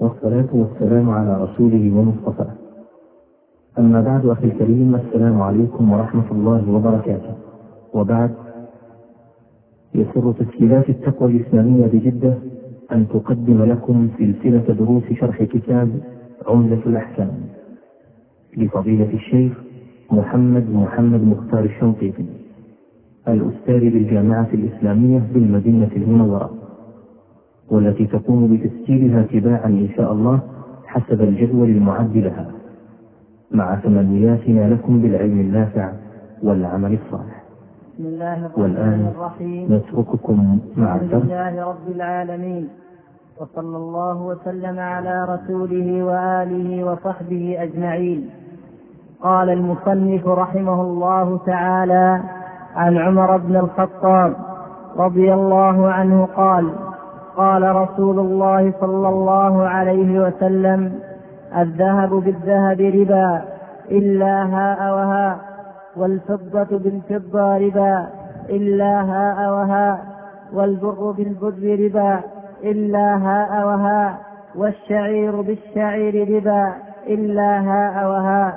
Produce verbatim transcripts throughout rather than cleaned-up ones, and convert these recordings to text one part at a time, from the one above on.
والصلاة والسلام على رسوله ومصطفاه. أما بعد، أخي الكريم، السلام عليكم ورحمة الله وبركاته. وبعد، يسر تسجيلات التقوى الإسلامية بجدة أن تقدم لكم سلسلة دروس شرح كتاب عمدة الأحكام لفضيلة الشيخ محمد محمد مختار الشنقيطي، الأستاذ بالجامعة الإسلامية بالمدينة المنورة، والتي تقوم بتسجيلها تباعا إن شاء الله حسب الجدول المعد لها، مع تمنياتنا لكم بالعلم النافع والعمل الصالح. بسم الله الرحمن والآن الرحيم. نترككم مع الحمد لله رب العالمين، وصلى الله وسلم على رسوله وآله وصحبه أجمعين. قال المصنف رحمه الله تعالى عن عمر بن الخطاب رضي الله عنه قال: قال رسول الله صلى الله عليه وسلم: الذهب بالذهب ربا إلا هاء وهاء، والفضة بالفضة ربا إلا هاء وهاء، والبر بالبر ربا إلا هاء وهاء، والشعير بالشعير ربا إلا هاء وهاء.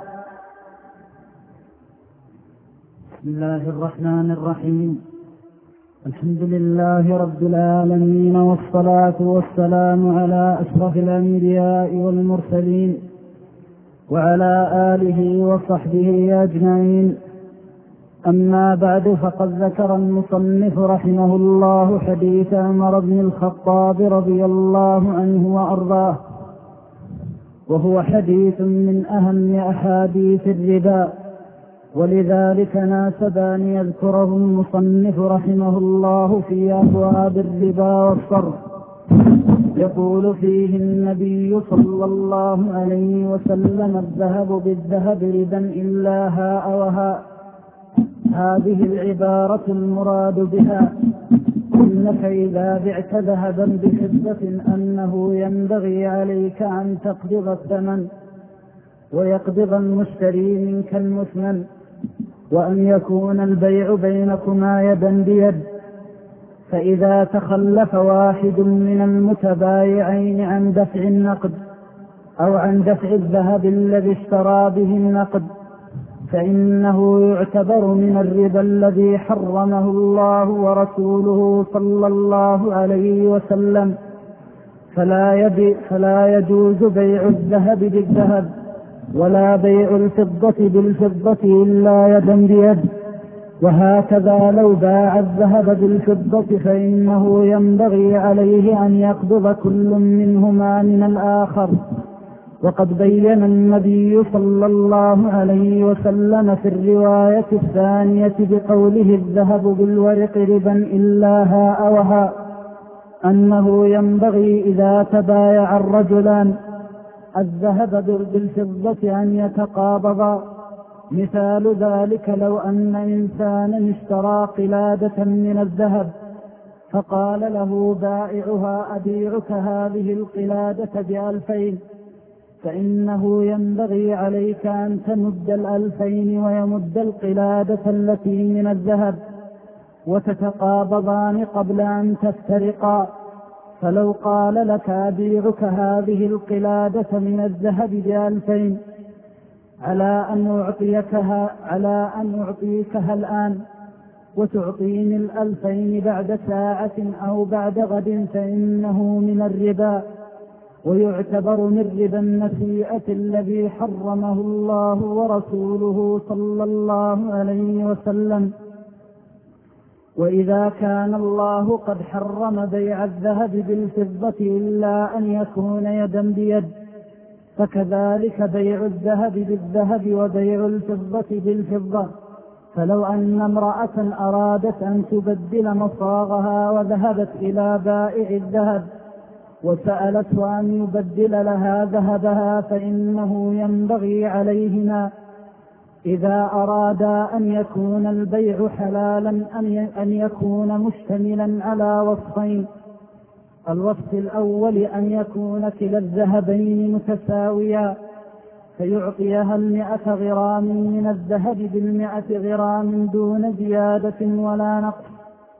بسم الله الرحمن الرحيم. الحمد لله رب العالمين، والصلاة والسلام على أشرف الأنبياء والمرسلين وعلى آله وصحبه أجمعين. أما بعد، فقد ذكر المصنف رحمه الله حديث عمر بن الخطاب رضي الله عنه وأرضاه، وهو حديث من أهم أحاديث الربا، ولذلك ناسب أن يذكره المصنف رحمه الله في أبواب الربا والصرف. يقول فيه النبي صلى الله عليه وسلم: الذهب بالذهب ربا إلا هاء وهاء. هذه العبارة المراد بها إنك إذا بعت ذهبا بفضة أنه ينبغي عليك أن تقبض الثمن ويقبض المشتري منك المثمن، وأن يكون البيع بينكما يدا بيد. فإذا تخلف واحد من المتبايعين عن دفع النقد أو عن دفع الذهب الذي اشترى به النقد، فإنه يعتبر من الربا الذي حرمه الله ورسوله صلى الله عليه وسلم. فلا, يبي فلا يجوز بيع الذهب بالذهب ولا بيع الفضة بالفضة إلا يدا بيد. وهكذا لو باع الذهب بالفضة فإنه ينبغي عليه أن يقبض كل منهما من الآخر. وقد بين النبي صلى الله عليه وسلم في الرواية الثانية بقوله: الذهب بالورق ربا إلا هاء وهاء، أنه ينبغي إذا تبايع الرجلان الذهب بالفضة أن يتقابضا. مثال ذلك: لو أن إنسانا اشترى قلادة من الذهب فقال له بائعها: أبيعك هذه القلادة بألفين، فإنه ينبغي عليك أن تمد الألفين ويمد القلادة التي من الذهب، وتتقابضان قبل أن تفترقا. فلو قال لك: أبيعك هذه القلادة من الذهب بألفين على أن أعطيكها على أن أعطيكها الآن وتعطيني الألفين بعد ساعة أو بعد غد، فإنه من الربا، ويعتبر من ربا النسيئة الذي حرمه الله ورسوله صلى الله عليه وسلم. وإذا كان الله قد حرم بيع الذهب بالفضة إلا أن يكون يدا بيد، فكذلك بيع الذهب بالذهب وبيع الفضة بالفضة. فلو أن امرأة أرادت أن تبدل مصاغها وذهبت إلى بائع الذهب وسألته أن يبدل لها ذهبها، فإنه ينبغي عليهما إذا أرادا أن يكون البيع حلالا أن يكون مشتملا على وصفين: الوصف الأول أن يكون كلا الذهبين متساويا، فيعطيها المئة غرام من الذهب بالمئة غرام دون زيادة ولا نقص.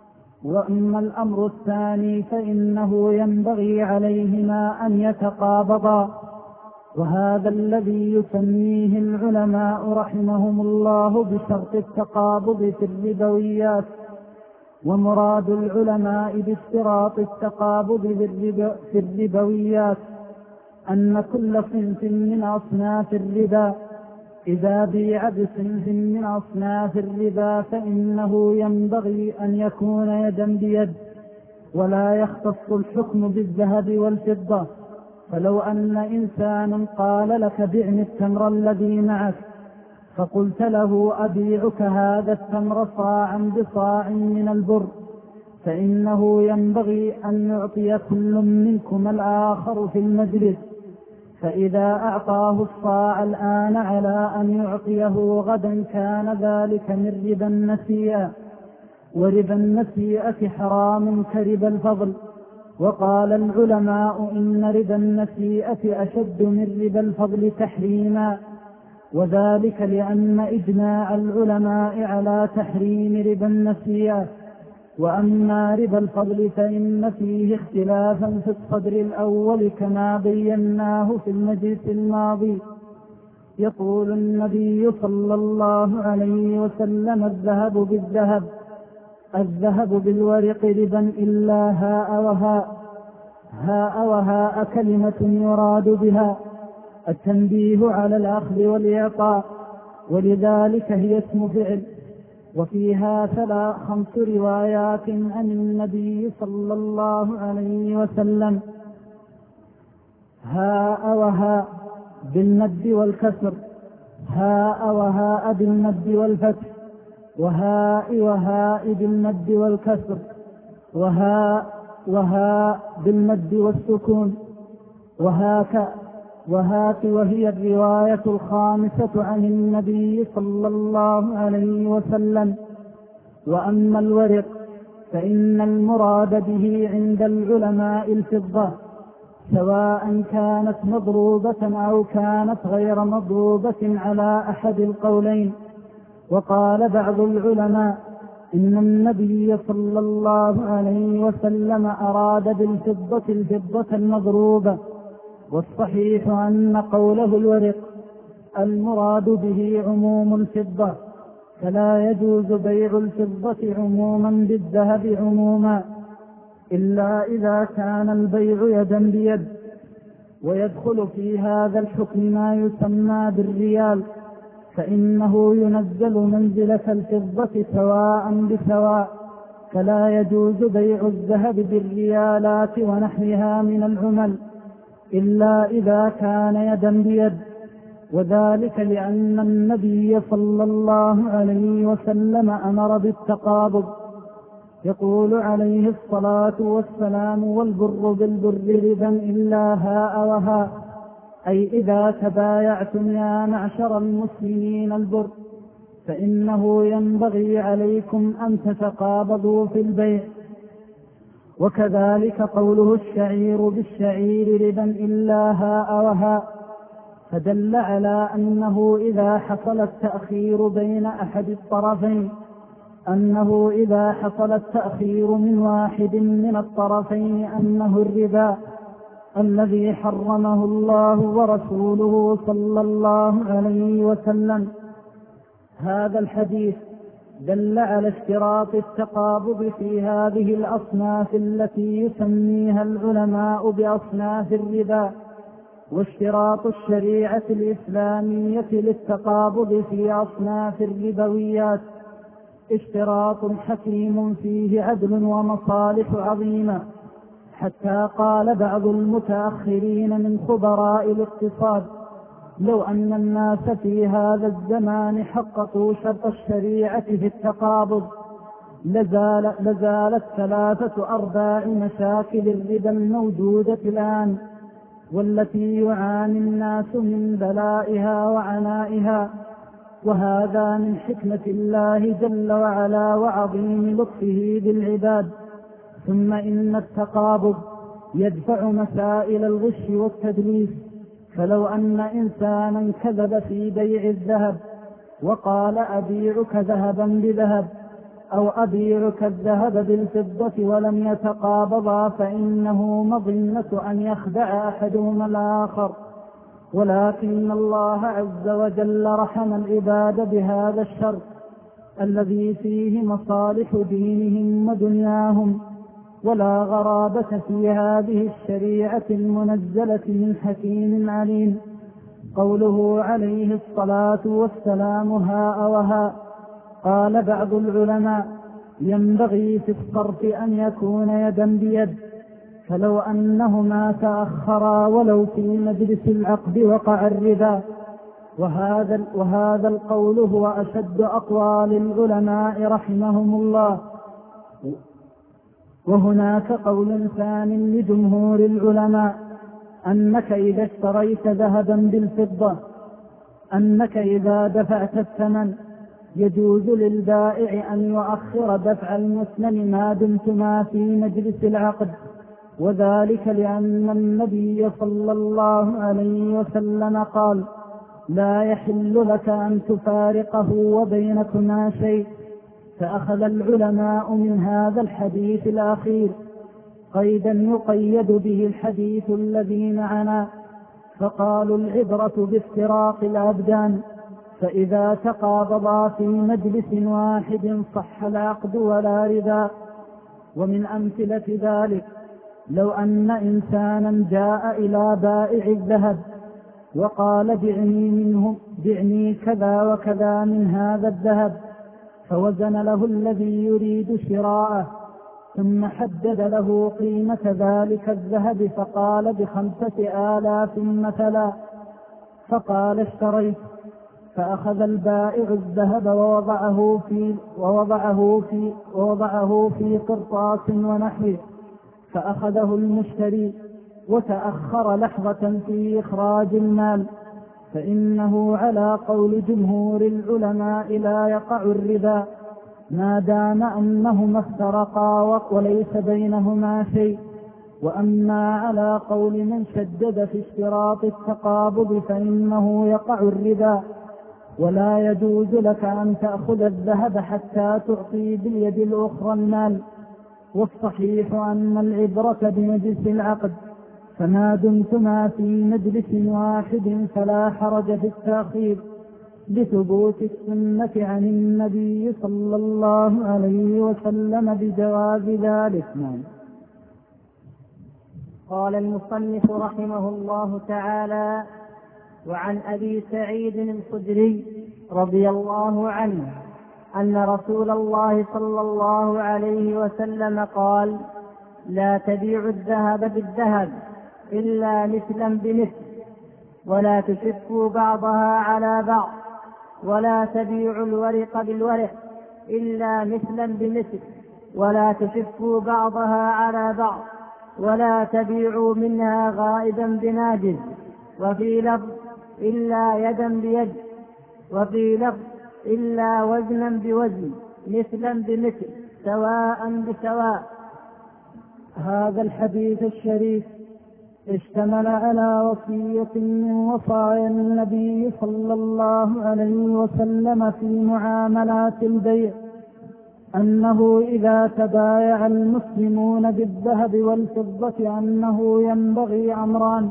وأما الأمر الثاني فإنه ينبغي عليهما أن يتقابضا، وهذا الذي يسميه العلماء رحمهم الله بشرط التقابض في الربويات. ومراد العلماء باشتراط التقابض في الربويات أن كل صنف من أصناف الربا إذا بيع بصنف من أصناف الربا فإنه ينبغي أن يكون يدا بيد، ولا يختص الحكم بالذهب والفضة. فلو أن إنسانا قال لك بعني التمر الذي معك، فقلت له أبيعك هذا التمر صاعا بصاع من البر، فإنه ينبغي أن يعطي كل منكم الآخر في المجلس، فإذا أعطاه الصاع الآن على أن يعطيه غدا كان ذلك من ربا النسيئة، وربا النسيئة حرام كربا الفضل. وقال العلماء إن ربا النسيئة أشد من ربا الفضل تحريما، وذلك لأن إجماع العلماء على تحريم ربا النسيئة. وأما ربا الفضل فإن فيه اختلافا في الصدر الأول كما بيناه في المجلس الماضي. يقول النبي صلى الله عليه وسلم الذهب بالذهب، الذهب بالورق ربا إلا هاء وهاء. هاء وهاء كلمة يراد بها التنبيه على الأخذ والإعطاء، ولذلك هي اسم فعل. وفيها ثلاث خمس روايات عن النبي صلى الله عليه وسلم: هاء وهاء بالمد والكسر، هاء وهاء بالمد والفتح، وهاء وهاء بالمد والكسر، وهاء وهاء بالمد والسكون، وهاك وهات. وهي الرواية الخامسة عن النبي صلى الله عليه وسلم. وأما الورق فإن المراد به عند العلماء الفضة، سواء كانت مضروبة أو كانت غير مضروبة على أحد القولين. وقال بعض العلماء إن النبي صلى الله عليه وسلم أراد بالفضة الفضة المضروبة، والصحيح أن قوله الورق المراد به عموم الفضة، فلا يجوز بيع الفضة عموما بالذهب عموما إلا إذا كان البيع يدا بيد. ويدخل في هذا الحكم ما يسمى بالريال، فإنه ينزل منزلة الفضة سواء بسواء، فلا يجوز بيع الذهب بالريالات ونحوها من العمل إلا إذا كان يدا بيد، وذلك لأن النبي صلى الله عليه وسلم أمر بالتقابض. يقول عليه الصلاة والسلام: والبر بالبر ربا إلا هاء وهاء، أي إذا تبايعتم يا معشر المسلمين البر فإنه ينبغي عليكم أن تتقابضوا في البيع. وكذلك قوله الشعير بالشعير ربا إلا هاء وهاء، فدل على أنه إذا حصل التأخير بين أحد الطرفين أنه إذا حصل التأخير من واحد من الطرفين أنه الربا الذي حرمه الله ورسوله صلى الله عليه وسلم. هذا الحديث دل على اشتراط التقابض في هذه الأصناف التي يسميها العلماء بأصناف الربا، واشتراط الشريعة الإسلامية للتقابض في أصناف الربويات اشتراط حكيم فيه عدل ومصالح عظيمة، حتى قال بعض المتأخرين من خبراء الاقتصاد: لو أن الناس في هذا الزمان حققوا شرط الشريعة في التقابض لزال لزالت ثلاثة أرباع مشاكل الربا الموجودة الآن، والتي يعاني الناس من بلائها وعنائها. وهذا من حكمة الله جل وعلا وعظيم لطفه بالعباد. ثم إن التقابض يدفع مسائل الغش والتدليس، فلو أن إنسانا كذب في بيع الذهب وقال أبيعك ذهبا بذهب، أو أبيعك الذهب بالفضة ولم يتقابضا فإنه مظنة أن يخدع أحدهما الآخر، ولكن الله عز وجل رحم العباد بهذا الشرط الذي فيه مصالح دينهم ودنياهم، ولا غرابة في هذه الشريعة المنزلة من حكيم عليم. قوله عليه الصلاة والسلام ها وها. قال بعض العلماء ينبغي في الصرف أن يكون يدا بيد، فلو أنهما تأخرا ولو في مجلس العقد وقع الربا. وهذا, وهذا القول هو أشد أقوال العلماء رحمهم الله. وهناك قول ثان لجمهور العلماء أنك إذا اشتريت ذهبا بالفضة أنك إذا دفعت الثمن يجوز للبائع أن يؤخر دفع المسلم ما دمتما في مجلس العقد، وذلك لأن النبي صلى الله عليه وسلم قال: لا يحل لك أن تفارقه وبينكما شيء. فأخذ العلماء من هذا الحديث الأخير قيدا يقيد به الحديث الذي معنا، فقالوا العبرة بافتراق الأبدان، فإذا تقابضا في مجلس واحد صح العقد ولا ربا. ومن أمثلة ذلك لو أن إنسانا جاء إلى بائع الذهب وقال: بعني منه بعني كذا وكذا من هذا الذهب، فوزن له الذي يريد شراءه، ثم حدد له قيمة ذلك الذهب فقال: بخمسة آلاف مثلا، فقال: اشتريت. فأخذ البائع الذهب ووضعه في ووضعه في ووضعه في قرطاس ونحوه، فأخذه المشتري وتأخر لحظة في إخراج المال، فإنه على قول جمهور العلماء لا يقع الربا ما دام أنهما افترقا وليس بينهما شيء. وأما على قول من شدد في اشتراط التقابض فإنه يقع الربا، ولا يجوز لك أن تأخذ الذهب حتى تعطي باليد الأخرى المال. والصحيح أن العبرة بمجلس العقد، فما دمتما في مجلس واحد فلا حرج في التأخير، بثبوت السنة عن النبي صلى الله عليه وسلم بجواز ذلك. قال المصنف رحمه الله تعالى: وعن أبي سعيد الخدري رضي الله عنه أن رسول الله صلى الله عليه وسلم قال: لا تبيعوا الذهب بالذهب إلا مثلا بمثل، ولا تشفوا بعضها على بعض، ولا تبيعوا الورق بالورق إلا مثلا بمثل، ولا تشفوا بعضها على بعض، ولا تبيعوا منها غائبا بناجز، وفي لفظ إلا يدا بيد، وفي لفظ إلا وزنا بوزن، مثلا بمثل، سواء بسواء. هذا الحديث الشريف اشتمل على وصية من وصايا النبي صلى الله عليه وسلم في معاملات البيع، أنه إذا تبايع المسلمون بالذهب والفضة أنه ينبغي أمران: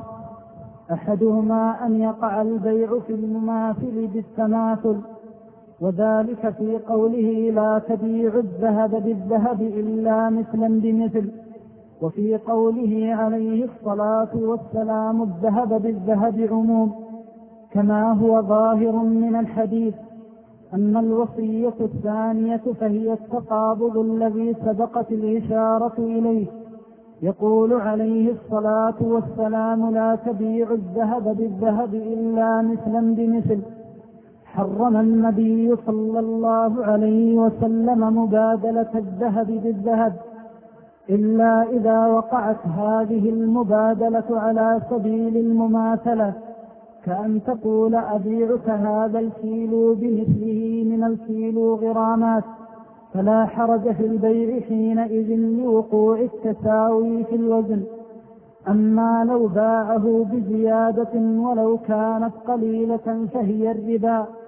أحدهما أن يقع البيع في المماثل بالتماثل، وذلك في قوله: لا تبيع الذهب بالذهب إلا مثلا بمثل، وفي قوله عليه الصلاة والسلام: الذهب بالذهب عموم، كما هو ظاهر من الحديث. أما الوصية الثانية فهي التقابض الذي سبقت الإشارة إليه، يقول عليه الصلاة والسلام: لا تبيع الذهب بالذهب إلا مثلا بمثل. حرم النبي صلى الله عليه وسلم مبادلة الذهب بالذهب إلا إذا وقعت هذه المبادلة على سبيل المماثلة، كأن تقول: أبيعك هذا الكيلو بمثله من الكيلو غرامات، فلا حرج في البيع حينئذ لوقوع التساوي في الوزن. أما لو باعه بزيادة ولو كانت قليلة فهي الربا،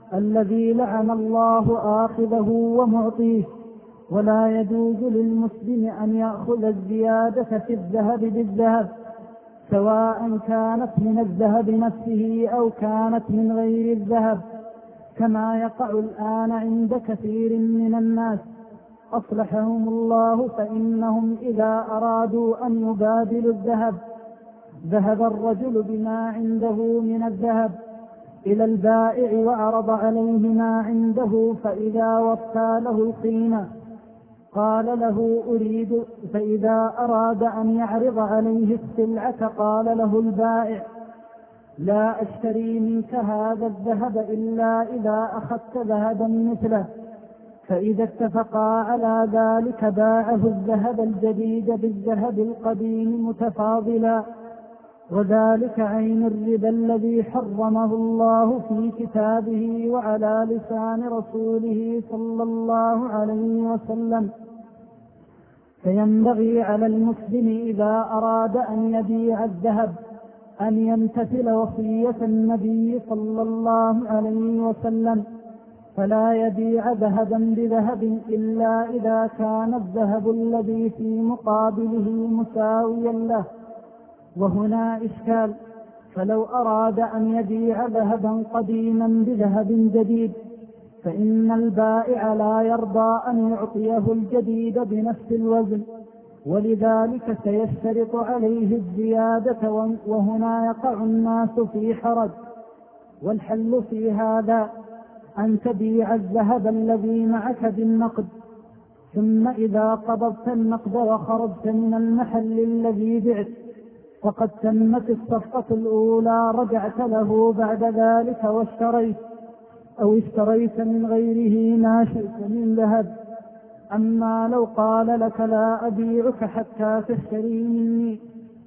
الذي لعن الله آخذه ومعطيه. ولا يجوز للمسلم أن يأخذ الزيادة في الذهب بالذهب، سواء كانت من الذهب نفسه أو كانت من غير الذهب، كما يقع الآن عند كثير من الناس أصلحهم الله، فإنهم إذا أرادوا أن يبادلوا الذهب ذهب الرجل بما عنده من الذهب إلى البائع وعرض عليه ما عنده، فإذا وفى له القيمة قال له أريد، فإذا أراد أن يعرض عليه السلعة قال له البائع لا أشتري منك هذا الذهب إلا إذا أخذت ذهبا مثله، فإذا اتفقا على ذلك باعه الذهب الجديد بالذهب القديم متفاضلا، وذلك عين الربا الذي حرمه الله في كتابه وعلى لسان رسوله صلى الله عليه وسلم. فينبغي على المسلم إذا أراد أن يبيع الذهب أن يمتثل وصية النبي صلى الله عليه وسلم، فلا يبيع ذهبا بذهب إلا إذا كان الذهب الذي في مقابله مساويا له. وهنا إشكال، فلو أراد أن يبيع ذهبا قديما بذهب جديد فإن البائع لا يرضى أن يعطيه الجديد بنفس الوزن، ولذلك سيشترط عليه الزيادة، وهنا يقع الناس في حرج. والحل في هذا أن تبيع الذهب الذي معك بالنقد، ثم إذا قبضت النقد وخرجت من المحل الذي بعت وقد تمت الصفقة الأولى رجعت له بعد ذلك واشتريت، أو اشتريت من غيره ما شئت من ذهب. أما لو قال لك لا أبيعك حتى تشتري مني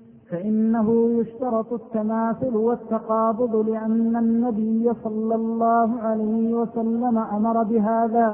فإنه يشترط التماثل والتقابض، لأن النبي صلى الله عليه وسلم أمر بهذا.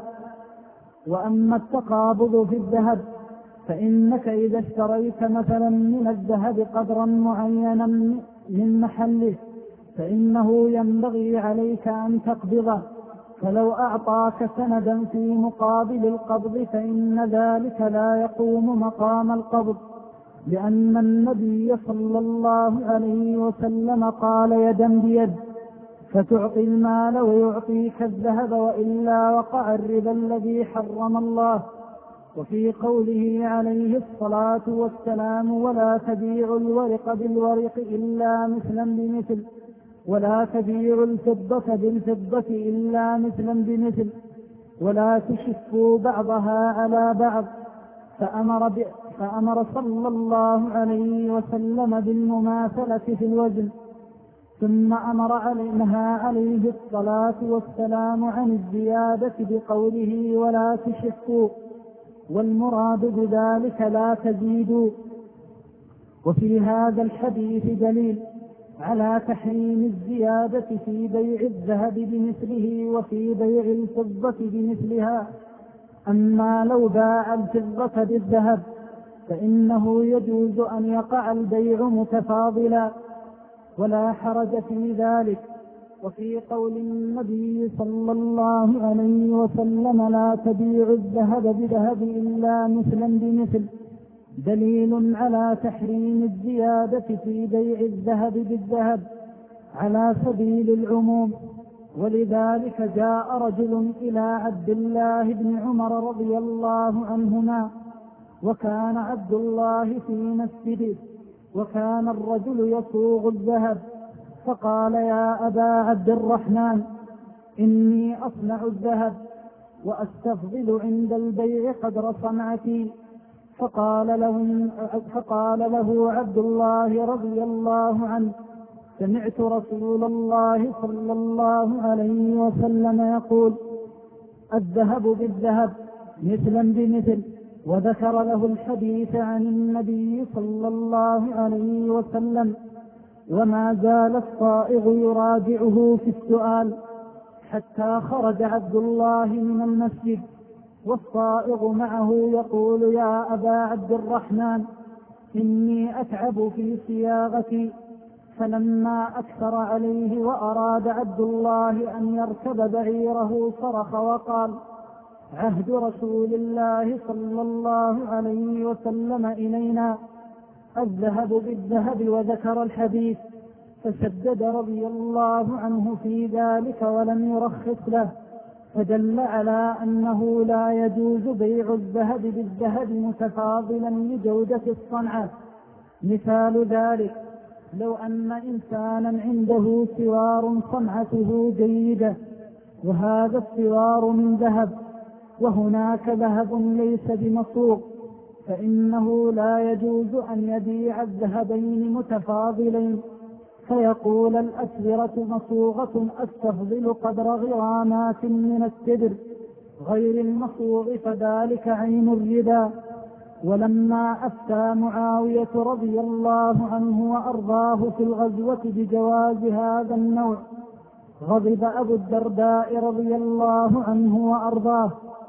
وأما التقابض في الذهب فإنك إذا اشتريت مثلا من الذهب قدرا معينا من محله فإنه ينبغي عليك أن تقبضه، فلو أعطاك سندا في مقابل القبض فإن ذلك لا يقوم مقام القبض، لأن النبي صلى الله عليه وسلم قال يدا بيد، فتعطي المال ويعطيك الذهب، وإلا وقع الربا الذي حرم الله. وفي قوله عليه الصلاة والسلام ولا تبيع الورق بالورق إلا مثلا بمثل، ولا تبيع الفضة بالفضة إلا مثلا بمثل، ولا تشفوا بعضها على بعض، فأمر, ب... فأمر صلى الله عليه وسلم بالمماثلة في الوزن. ثم أمر علي... نهى عليه الصلاة والسلام عن الزيادة بقوله ولا تشفوا، والمراد بذلك لا تزيدوا. وفي هذا الحديث دليل على تحريم الزيادة في بيع الذهب بمثله وفي بيع الفضة بمثلها. أما لو باع الفضة بالذهب فإنه يجوز أن يقع البيع متفاضلا ولا حرج في ذلك. وفي قول النبي صلى الله عليه وسلم لا تبيع الذهب بذهب إلا مثلا بمثل دليل على تحريم الزيادة في بيع الذهب بالذهب على سبيل العموم. ولذلك جاء رجل إلى عبد الله بن عمر رضي الله عنهما، وكان عبد الله في مسجده، وكان الرجل يسوق الذهب، فقال يا أبا عبد الرحمن إني أصنع الذهب وأستفضل عند البيع قدر صنعتي. فقال له, فقال له عبد الله رضي الله عنه سمعت رسول الله صلى الله عليه وسلم يقول الذهب بالذهب مثلا بمثل، وذكر له الحديث عن النبي صلى الله عليه وسلم. وما زال الصائغ يراجعه في السؤال حتى خرج عبد الله من المسجد، والصائغ معه يقول يا أبا عبد الرحمن إني أتعب في صياغتي، فلما أكثر عليه وأراد عبد الله أن يركب بعيره صرخ وقال: عهد رسول الله صلى الله عليه وسلم إلينا الذهب بالذهب، وذكر الحديث، فسدد رضي الله عنه في ذلك ولم يرخص له، فدل على أنه لا يجوز بيع الذهب بالذهب متفاضلا لجودة الصنعة. مثال ذلك لو أن إنسانا عنده سوار صنعته جيدة، وهذا السوار من ذهب، وهناك ذهب ليس بمصوغ، فإنه لا يجوز أن يبيع الذهبين متفاضلين، فيقول: الأسورة مصوغة أستفضل قدر غرامات من السدر غير المصوغ، فذلك عين الربا. ولما أفتى معاوية رضي الله عنه وأرضاه في الغزوة بجواز هذا النوع، غضب أبو الدرداء رضي الله عنه وأرضاه،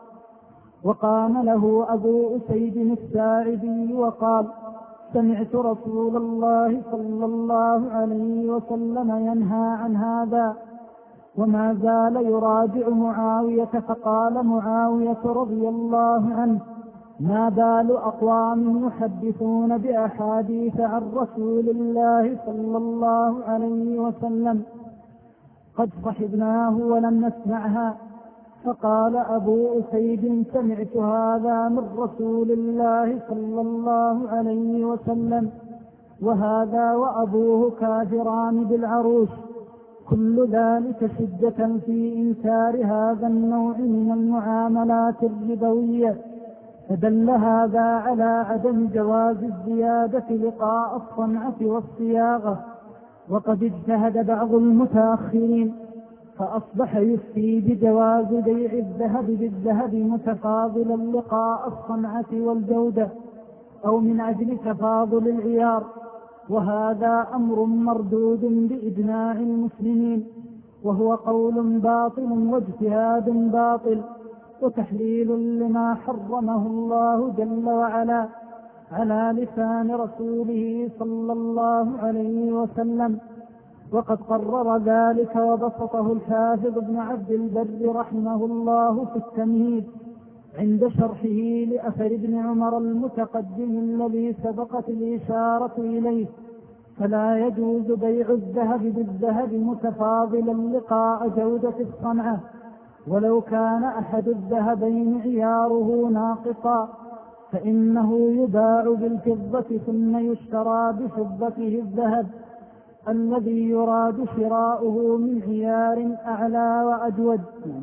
وقام له أبو أسيد الساعدي وقال: سمعت رسول الله صلى الله عليه وسلم ينهى عن هذا. وما زال يراجع معاوية، فقال معاوية رضي الله عنه: ما بال أقوام يحدثون بأحاديث عن رسول الله صلى الله عليه وسلم قد صحبناه ولم نسمعها. فقال أبو أسيد: سمعت هذا من رسول الله صلى الله عليه وسلم، وهذا وأبوه كافران بالعروش. كل ذلك شدة في إنكار هذا النوع من المعاملات الربوية، فدل هذا على عدم جواز الزيادة لقاء الصنعة والصياغة. وقد اجتهد بعض المتأخرين فأصبح يفتي بجواز بيع الذهب بالذهب متفاضلا لقاء الصنعة والجودة، أو من أجل تفاضل العيار، وهذا أمر مردود بإجماع المسلمين، وهو قول باطل واجتهاد باطل، وتحليل لما حرمه الله جل وعلا على لسان رسوله صلى الله عليه وسلم. وقد قرر ذلك وبسطه الحافظ ابن عبد البر رحمه الله في التمهيد عند شرحه لأثر ابن عمر المتقدم الذي سبقت الإشارة إليه. فلا يجوز بيع الذهب بالذهب متفاضلا لقاء جودة الصنعة، ولو كان أحد الذهبين عياره ناقصا، فإنه يباع بالفضة ثم يشترى بفضته الذهب الذي يراد شراؤه من عيار أعلى وأجود.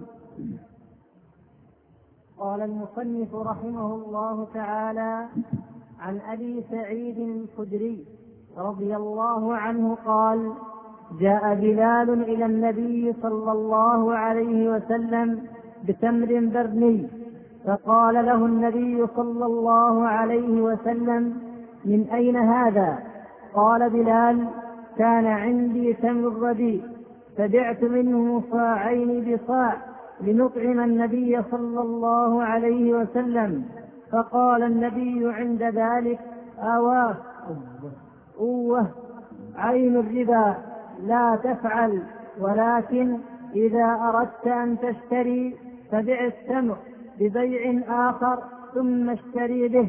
قال المصنف رحمه الله تعالى: عن أبي سعيد الخدري رضي الله عنه قال: جاء بلال إلى النبي صلى الله عليه وسلم بتمر برني، فقال له النبي صلى الله عليه وسلم: من أين هذا؟ قال بلال: كان عندي تمر رديء، فبعت منه صاعين بصاع لنطعم النبي صلى الله عليه وسلم. فقال النبي عند ذلك: آواه أوه عين الربا، لا تفعل، ولكن إذا أردت أن تشتري فبع التمر ببيع آخر ثم اشتري به.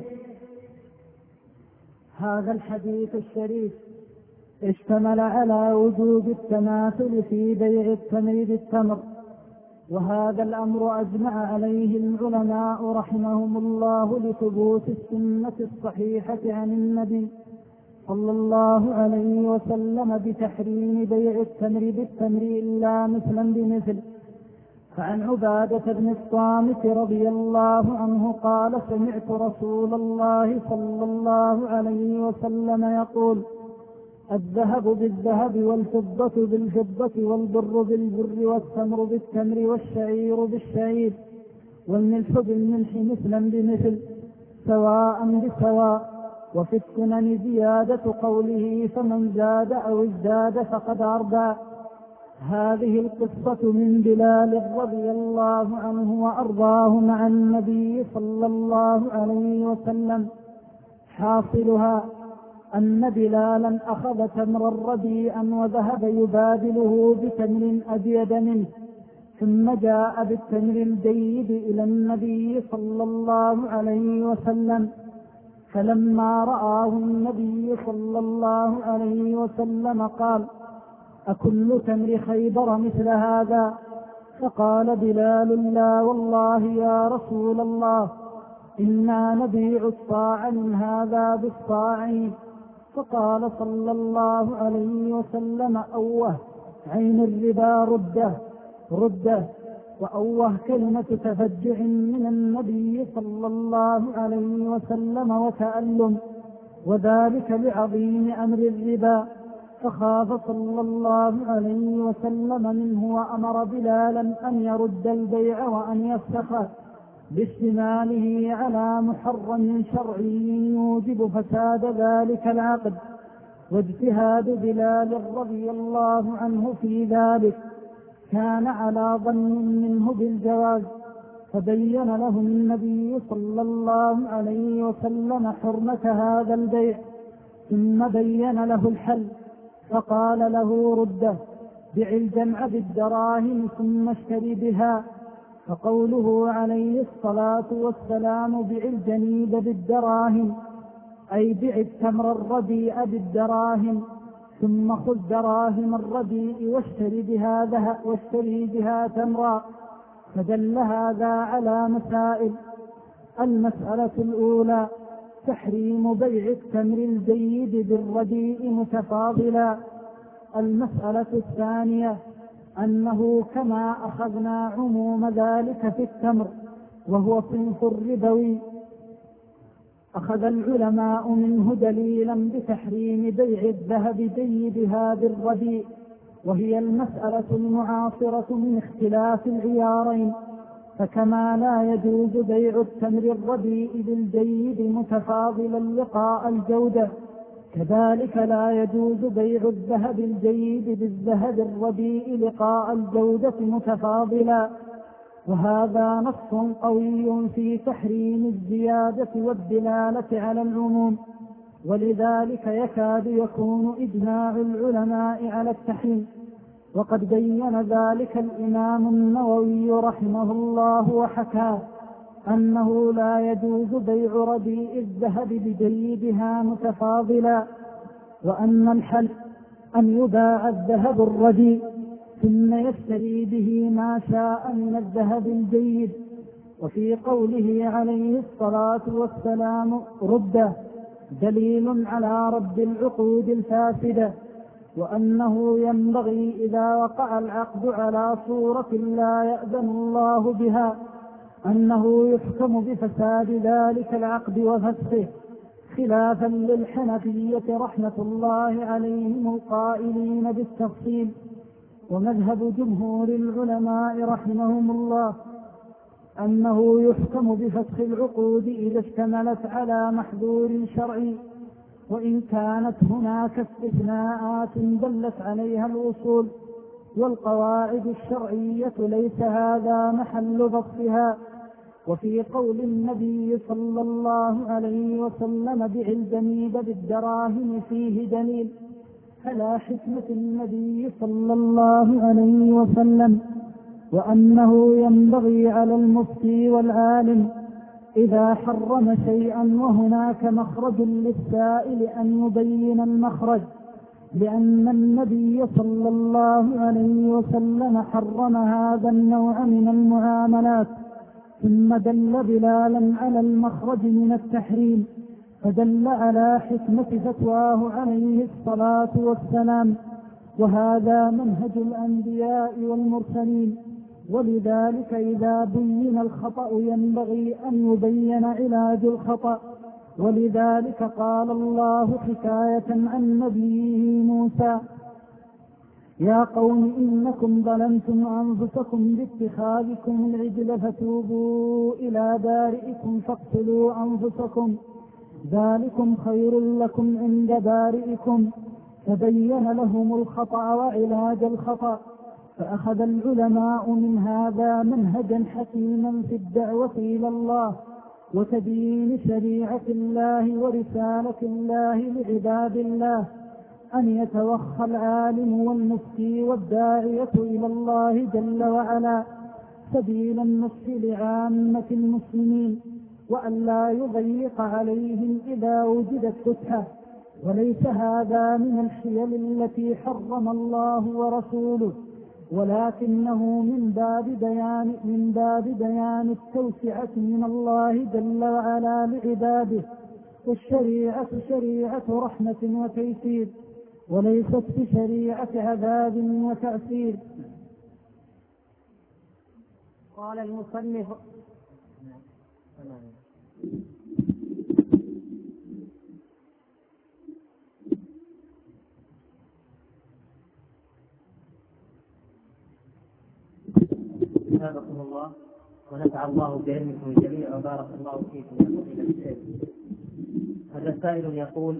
هذا الحديث الشريف اشتمل على وجوب التماثل في بيع التمر بالتمر، وهذا الأمر أجمع عليه العلماء رحمهم الله لثبوت السنة الصحيحة عن النبي صلى الله عليه وسلم بتحريم بيع التمر بالتمر إلا مثلا بمثل. فعن عبادة بن الصامت رضي الله عنه قال: سمعت رسول الله صلى الله عليه وسلم يقول: الذهب بالذهب والفضة بالفضة والبر بالبر والتمر بالتمر والشعير بالشعير والملح بالملح مثلا بمثل سواء بسواء. وفي السنن زيادة قوله: فمن زاد أو ازداد فقد أربى. هذه القصة من بلال رضي الله عنه وأرضاه مع النبي صلى الله عليه وسلم. حاصلها أن بلالا أخذ تمرا رديئا وذهب يبادله بتمر أبيض منه، ثم جاء بالتمر الجيد إلى النبي صلى الله عليه وسلم، فلما رآه النبي صلى الله عليه وسلم قال: أكل تمر خيبر مثل هذا؟ فقال بلال: لا والله يا رسول الله، إنا نبيع الصاع من هذا بالصاعين. فقال صلى الله عليه وسلم: أوه عين الربا رده رده. وأوه كلمة تفجع من النبي صلى الله عليه وسلم وتألم، وذلك لعظيم أمر الربا، فخاف صلى الله عليه وسلم منه وأمر بلالا أن يرد البيع وأن يفسخ باشتماله على محرم شرعي يوجب فساد ذلك العقد، واجتهاد بلال رضي الله عنه في ذلك كان على ظن منه بالجواز، فبين له النبي صلى الله عليه وسلم حرمة هذا البيع، ثم بين له الحل فقال له: رده، بع الجمع بالدراهم ثم اشتري بها. فقوله عليه الصلاة والسلام: بع الجنيب بالدراهم، أي بع التمر الرديء بالدراهم، ثم خذ دراهم الرديء واشتري بها ذهب واشتري بها تمرا. فدل هذا على مسائل: المسألة الأولى تحريم بيع التمر الجيد بالرديء متفاضلا. المسألة الثانية أنه كما أخذنا عموم ذلك في التمر وهو صنف الربوي، أخذ العلماء منه دليلا بتحريم بيع الذهب جيدها بالرديء، وهي المسألة المعاصرة من اختلاف العيارين، فكما لا يجوز بيع التمر الرديء بالجيد متفاضلا لقاء الجودة، كذلك لا يجوز بيع الذهب الجيد بالذهب الرديء لقاء الجودة متفاضلا. وهذا نص قوي في تحريم الزيادة والدلالة على العموم، ولذلك يكاد يكون إجماع العلماء على التحريم. وقد بين ذلك الإمام النووي رحمه الله وحكاه أنه لا يجوز بيع رديء الذهب بجيدها متفاضلا، وأن الحل أن يباع الذهب الرديء ثم يشتري به ما شاء من الذهب الجيد. وفي قوله عليه الصلاة والسلام: رده، دليل على رد العقود الفاسدة، وأنه ينبغي إذا وقع العقد على صورة لا يأذن الله بها أنه يحكم بفساد ذلك العقد وفسخه، خلافا للحنفية رحمة الله عليهم القائلين بالتفصيل. ومذهب جمهور العلماء رحمهم الله أنه يحكم بفسخ العقود إذا اشتملت على محظور شرعي، وإن كانت هناك استثناءات دلت عليها الأصول والقواعد الشرعية ليس هذا محل بسطها. وفي قول النبي صلى الله عليه وسلم: بع الجنيب بالدراهم فيه دليل على حكمة النبي صلى الله عليه وسلم، وأنه ينبغي على المفتي والعالم إذا حرم شيئا وهناك مخرج للسائل أن يبين المخرج، لأن النبي صلى الله عليه وسلم حرم هذا النوع من المعاملات، ثم دل بلالا على المخرج من التحريم، فدل على حكمة فتواه عليه الصلاة والسلام. وهذا منهج الأنبياء والمرسلين، ولذلك إذا بين الخطأ ينبغي أن يبين علاج الخطأ. ولذلك قال الله حكاية عن نبيه موسى: يا قوم إنكم ظلمتم أنفسكم باتخاذكم العجل فتوبوا إلى بارئكم فاقتلوا أنفسكم ذلكم خير لكم عند بارئكم، فبين لهم الخطأ وعلاج الخطأ. فأخذ العلماء من هذا منهجا حكيما في الدعوة إلى الله وتبيين شريعة الله ورسالة الله لعباد الله أن يتوخى العالم والمفتي والداعية إلى الله جل وعلا سبيل النصح لعامة المسلمين، وأن لا يضيق عليهم إذا وجدت فتحة. وليس هذا من الحيل التي حرم الله ورسوله، ولكنه من باب بيان من باب بيان التوسعة من الله جل وعلا لعباده. والشريعة شريعة رحمة وتيسير، وليست بشريعة عذاب وتأثير. قال المصنف حفظكم الله ونفع الله بعلمكم الجميع وبارك الله فيكم يا فضيلة الشيخ. هذا سائل يقول: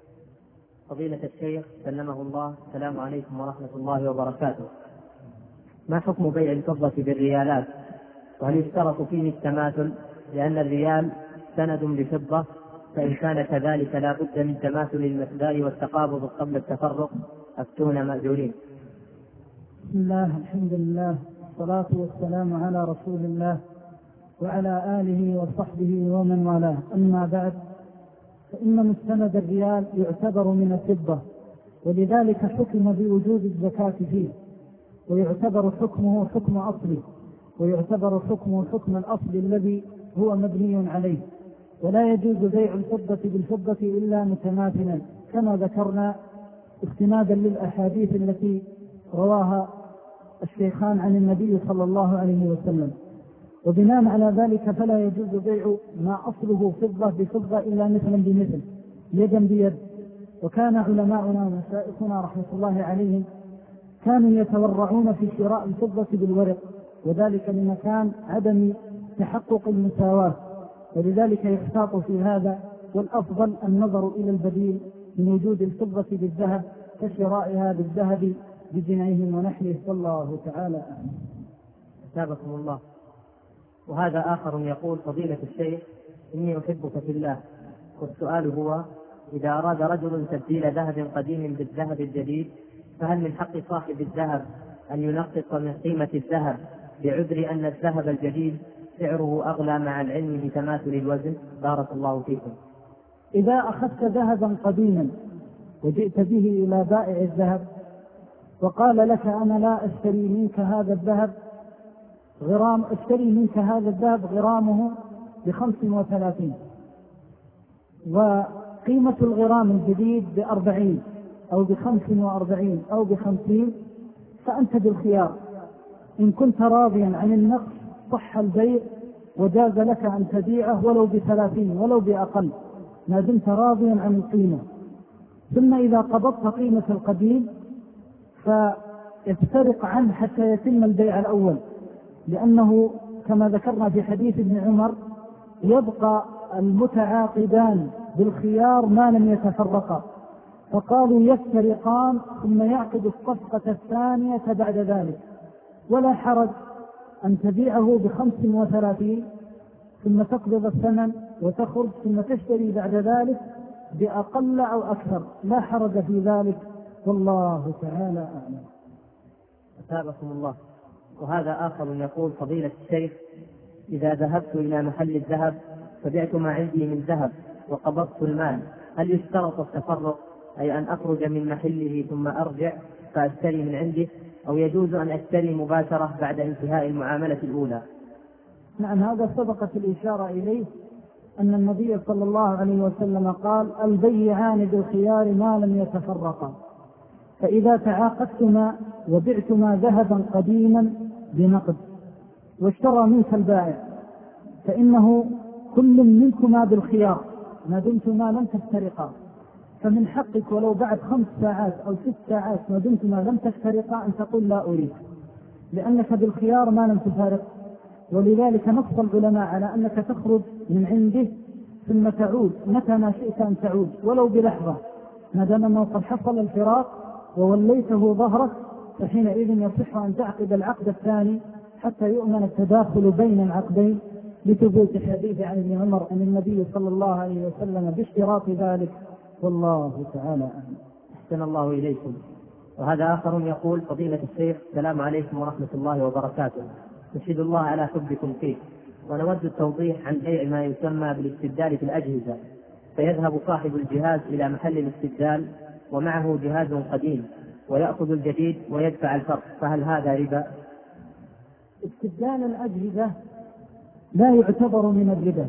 فضيلة الشيخ سلمه الله، السلام عليكم ورحمة الله وبركاته، ما حكم بيع الفضة بالريالات؟ وهل يشترط فيه التماثل لأن الريال سند بفضة؟ فإن كان كذلك لا بد من تماثل المثلاء والتقابض قبل التفرق، أفتونا مأجورين. بسم الله، الحمد لله، والصلاة والسلام على رسول الله وعلى آله وصحبه ومن والاه. أما بعد، فإن مستند الريال يعتبر من الفضة، ولذلك حكم بوجوب الزكاة فيه، ويعتبر حكمه حكم أصلي، ويعتبر حكمه حكم الأصل الذي هو مبني عليه. ولا يجوز بيع الفضة بالفضة إلا متماثلا، كما ذكرنا استنادا للأحاديث التي رواها الشيخان عن النبي صلى الله عليه وسلم. وبناء على ذلك فلا يجوز بيع ما أصله فضة بفضة إلا مثلا بمثل، يدا بيد. وكان علماؤنا ومشايخنا رحمة الله عليهم كانوا يتورعون في شراء الفضة بالورق، وذلك لمكان عدم تحقق المساواة، ولذلك يحتاط في هذا. والأفضل النظر إلى البديل من وجود الفضة بالذهب كشرائها بالذهب بجنيه ونحله، والله تعالى. أثابكم الله. وهذا آخر يقول: فضيلة الشيخ، إني أحبك في الله، والسؤال هو: إذا أراد رجل تبديل ذهب قديم بالذهب الجديد، فهل من حق صاحب الذهب أن ينقص من قيمة الذهب بعذر أن الذهب الجديد سعره أغلى مع العلم بتماثل الوزن؟ بارك الله فيكم. إذا أخذت ذهبا قديما وجئت به إلى بائع الذهب وقال لك: أنا لا أشتري منك هذا الذهب غرام اشتري منك هذا الذهب غرامه بخمس وثلاثين، وقيمة الغرام الجديد بأربعين أو بخمس وأربعين أو بخمسين، فأنت بالخيار. إن كنت راضيا عن النقص صح البيع وجاز لك أن تبيعه ولو بثلاثين ولو بأقل، ما دمت راضيا عن القيمة. ثم إذا قبضت قيمة القديم فافترق عنه حتى يتم البيع الأول، لأنه كما ذكرنا في حديث ابن عمر يبقى المتعاقدان بالخيار ما لم يتفرقا، فقالوا يفترقان ثم يعقد الصفقة الثانية بعد ذلك. ولا حرج أن تبيعه بخمس وثلاثين ثم تقبض الثمن وتخرج ثم تشتري بعد ذلك بأقل أو أكثر، لا حرج في ذلك، والله تعالى أعلم. أثابكم الله. وهذا آخر يقول: فضيلة الشيخ، إذا ذهبت إلى محل الذهب فبعت ما عندي من ذهب وقبضت المال، هل يشترط التفرق، أي أن أخرج من محله ثم أرجع فأشتري من عنده، أو يجوز أن أشتري مباشرة بعد انتهاء المعاملة الأولى؟ نعم، هذا سبقت الإشارة إليه أن النبي صلى الله عليه وسلم قال: البيعان بالخيار ما لم يتفرقا. فإذا تعاقدتما وبعتما ذهبا قديما بنقد واشترى منك البائع، فإنه كل منكما بالخيار ما دمتما لم تفترقا، فمن حقك ولو بعد خمس ساعات أو ست ساعات ما دمتما لم تفترقا أن تقول لا أريد، لأنك بالخيار ما لم تفارق. ولذلك نص العلماء على أنك تخرج من عنده ثم تعود متى ما شئت أن تعود ولو بلحظة، ما دام أنه قد حصل الفراق ووليته ظهرك، فحينئذ يصح أن تعقد العقد الثاني حتى يؤمن التداخل بين العقدين، لثبوت حديث عن ابن عمر عن النبي صلى الله عليه وسلم باشتراط ذلك، والله تعالى أعلم. أحسن الله إليكم. وهذا آخر يقول: فضيلة الشيخ، السلام عليكم ورحمة الله وبركاته، نشهد الله على حبكم فيه، ونود التوضيح عن بيع ما يسمى بالاستبدال في الأجهزة، فيذهب صاحب الجهاز إلى محل الاستبدال ومعه جهاز قديم ويأخذ الجديد ويدفع الفرق، فهل هذا ربا؟ استبدال الأجهزة لا يعتبر من الربا،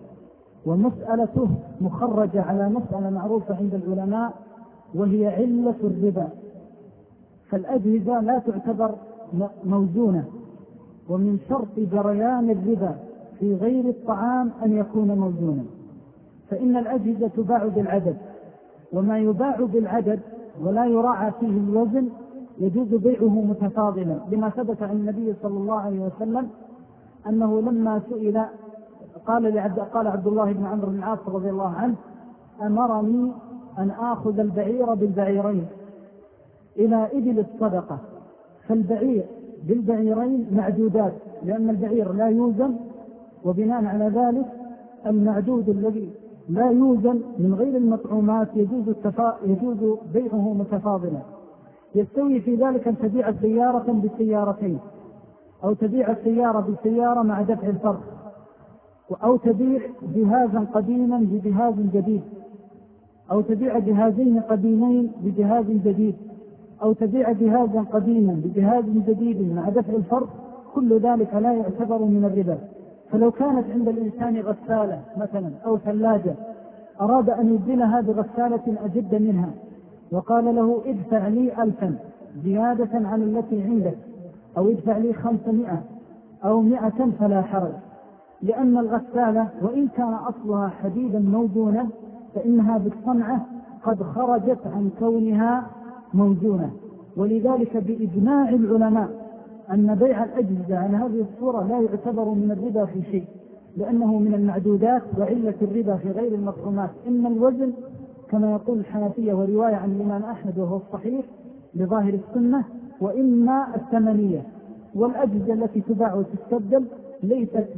ومسألته مخرجة على مسألة معروفة عند العلماء وهي علة الربا. فالأجهزة لا تعتبر موزونة، ومن شرط جريان الربا في غير الطعام أن يكون موزونا، فإن الأجهزة تباع بالعدد، وما يباع بالعدد ولا يراعى فيه الوزن يجوز بيعه متفاضلا، لما ثبت عن النبي صلى الله عليه وسلم أنه لما سئل قال لعبد قال عبد الله بن عمرو بن العاص رضي الله عنه: أمرني أن آخذ البعير بالبعيرين إلى إبل الصدقة، فالبعير بالبعيرين معدودات، لأن البعير لا يوزن، وبناء على ذلك المعدود الذي لا يوزن من غير المطعومات يجوز, التفا... يجوز بيعه متفاضلا. يستوي في ذلك أن تبيع سيارة بسيارتين، أو تبيع السيارة بسيارة مع دفع الفرق، أو تبيع جهازا قديما بجهاز جديد، أو تبيع جهازين قديمين بجهاز جديد، أو تبيع جهازا قديما بجهاز جديد مع دفع الفرق، كل ذلك لا يعتبر من الربا. فلو كانت عند الإنسان غسالة مثلا أو ثلاجة، أراد أن يبدلها بغسالة أجد منها، وقال له: ادفع لي ألفا زيادة عن التي عندك، أو ادفع لي خمسمائة أو مائة، فلا حرج، لأن الغسالة وإن كان أصلها حديدا موزونا فإنها بالصنعة قد خرجت عن كونها موزونة. ولذلك بإجماع العلماء أن بيع الأجهزة عن هذه الصورة لا يعتبر من الربا في شيء، لأنه من المعدودات، وعلة الربا في غير المطعومات إما الوزن كما يقول الحنفية ورواية عن الإمام أحمد وهو الصحيح لظاهر السنة، وإما الثمنية. والأجهزة التي تباع وتستبدل ليست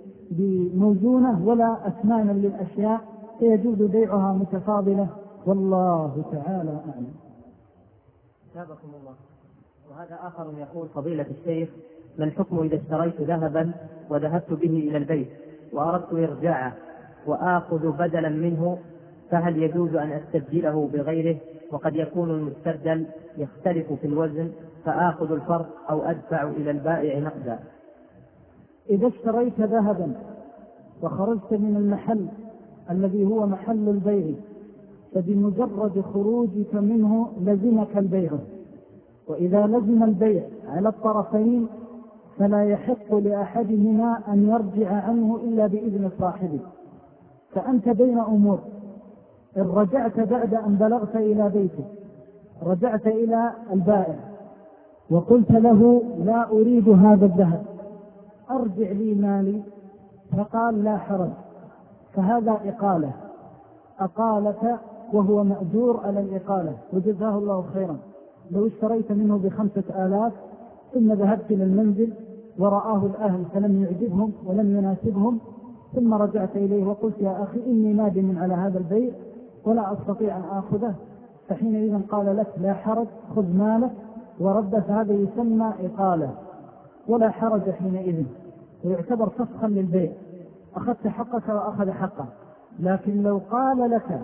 بموزونة ولا أثمانا للأشياء، فيجوز بيعها متفاضلة، والله تعالى أعلم. جزاكم الله. وهذا آخر يقول: فضيلة الشيخ، ما الحكم إذا اشتريت ذهبا وذهبت به إلى البيت وأردت إرجاعه وآخذ بدلا منه، فهل يجوز أن أستبدله بغيره؟ وقد يكون المستبدل يختلف في الوزن فآخذ الفرق أو أدفع إلى البائع نقدا. إذا اشتريت ذهبا وخرجت من المحل الذي هو محل البيع، فبمجرد خروجك منه لزمك البيع، وإذا لزم البيع على الطرفين فلا يحق لأحدهما أن يرجع عنه إلا بإذن صاحبه. فأنت بين أمور: إن رجعت بعد أن بلغت إلى بيتك، رجعت إلى البائع وقلت له: لا أريد هذا الذهب، أرجع لي مالي، فقال: لا حرج، فهذا إقالة، أقالك وهو مأجور على الإقالة وجزاه الله خيرا. لو اشتريت منه بخمسة آلاف ثم ذهبت إلى المنزل ورآه الأهل فلم يعجبهم ولم يناسبهم، ثم رجعت إليه وقلت: يا أخي إني نادم على هذا البيع ولا أستطيع أن آخذه، فحينئذ قال لك: لا حرج، خذ مالك ورد، فهذا يسمى إقالة ولا حرج حينئذ، ويعتبر فسخا للبيع، أخذت حقك وأخذ حقه. لكن لو قال لك: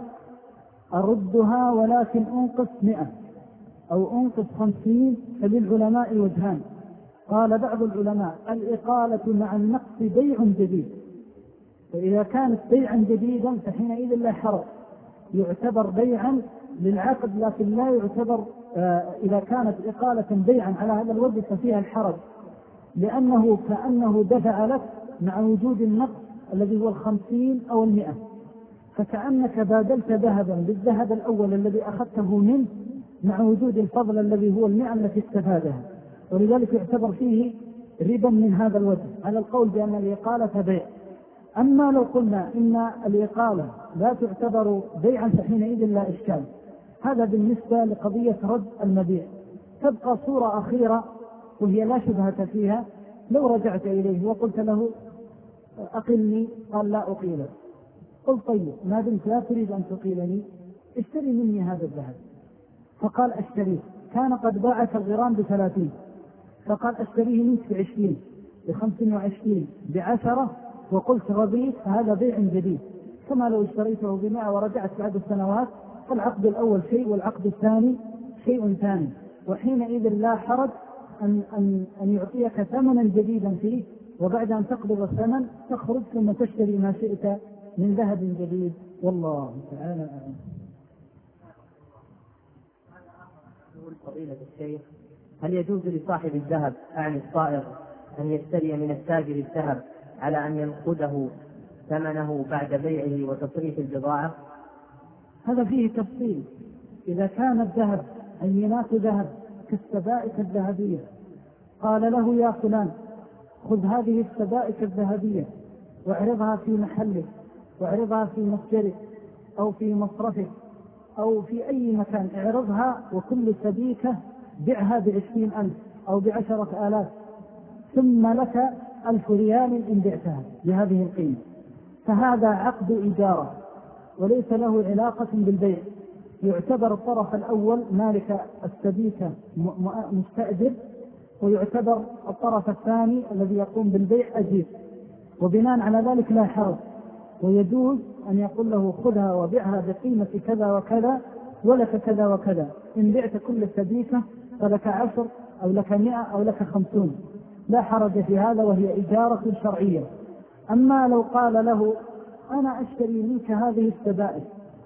أردها ولكن أنقص مئة أو أنقص خمسين، فللعلماء وجهان. قال بعض العلماء: الإقالة مع النقص بيع جديد، فإذا كانت بيعا جديدا فحينئذ لا حرج، يعتبر بيعا للعقد، لكن لا يعتبر آه إذا كانت إقالة بيعا على هذا الوجه ففيها الحرج، لأنه كأنه دفع لك مع وجود النقص الذي هو الخمسين أو المئة، فكأنك بادلت ذهبا بالذهب الأول الذي أخذته منه مع وجود الفضل الذي هو المئة التي استفادها، ولذلك يعتبر فيه ربا من هذا الوجه، على القول بأن الإقالة بيع. أما لو قلنا إن الإقالة لا تعتبر بيعا فحينئذ لا إشكال. هذا بالنسبة لقضية رد المبيع. تبقى صورة أخيرة وهي لا شبهة فيها: لو رجعت إليه وقلت له: أقلني، قال لا أقيلك. قل طيب ما دمت لا تريد أن تقيلني اشتري مني هذا الذهب. فقال أشتريه. كان قد باعك الغرام بثلاثين، فقال أشتريه منك بعشرين، بخمس وعشرين، بعشرة، وقلت رضيت، فهذا بيع جديد كما لو اشتريته بمئة ورجعت بعد السنوات، فالعقد الأول شيء والعقد الثاني شيء ثاني، وحينئذ لا حرج أن, أن, أن يعطيك ثمنا جديدا فيه، وبعد أن تقبض الثمن تخرج ثم تشتري ما شئت من ذهب جديد. والله تعالى أعلم. فضيلة الشيخ، هل يجوز لصاحب الذهب أعني الصائغ أن يشتري من التاجر الذهب على أن ينقده ثمنه بعد بيعه وتصريف البضاعة؟ هذا فيه تفصيل. إذا كان الذهب عينات ذهب كالسبائك الذهبية، قال له يا فلان خذ هذه السبائك الذهبية واعرضها في محلك، واعرضها في متجرك أو في مصرفك أو في أي مكان، اعرضها وكل سبيكة بيعها بعشرين ألف أو بعشرة آلاف، ثم لك ألف ريال إن بعتها بهذه القيمة. فهذا عقد إجارة وليس له علاقة بالبيع. يعتبر الطرف الأول مالك السبيكة مستأجر، ويعتبر الطرف الثاني الذي يقوم بالبيع أجير، وبناء على ذلك لا حرج، ويجوز أن يقول له خذها وبيعها بقيمة كذا وكذا ولك كذا وكذا، إن بعت كل سبيكة فلك عشر أو لك مئة أو لك خمسون، لا حرج في هذا، وهي إجارة شرعية. أما لو قال له أنا أشتري منك هذه السبائك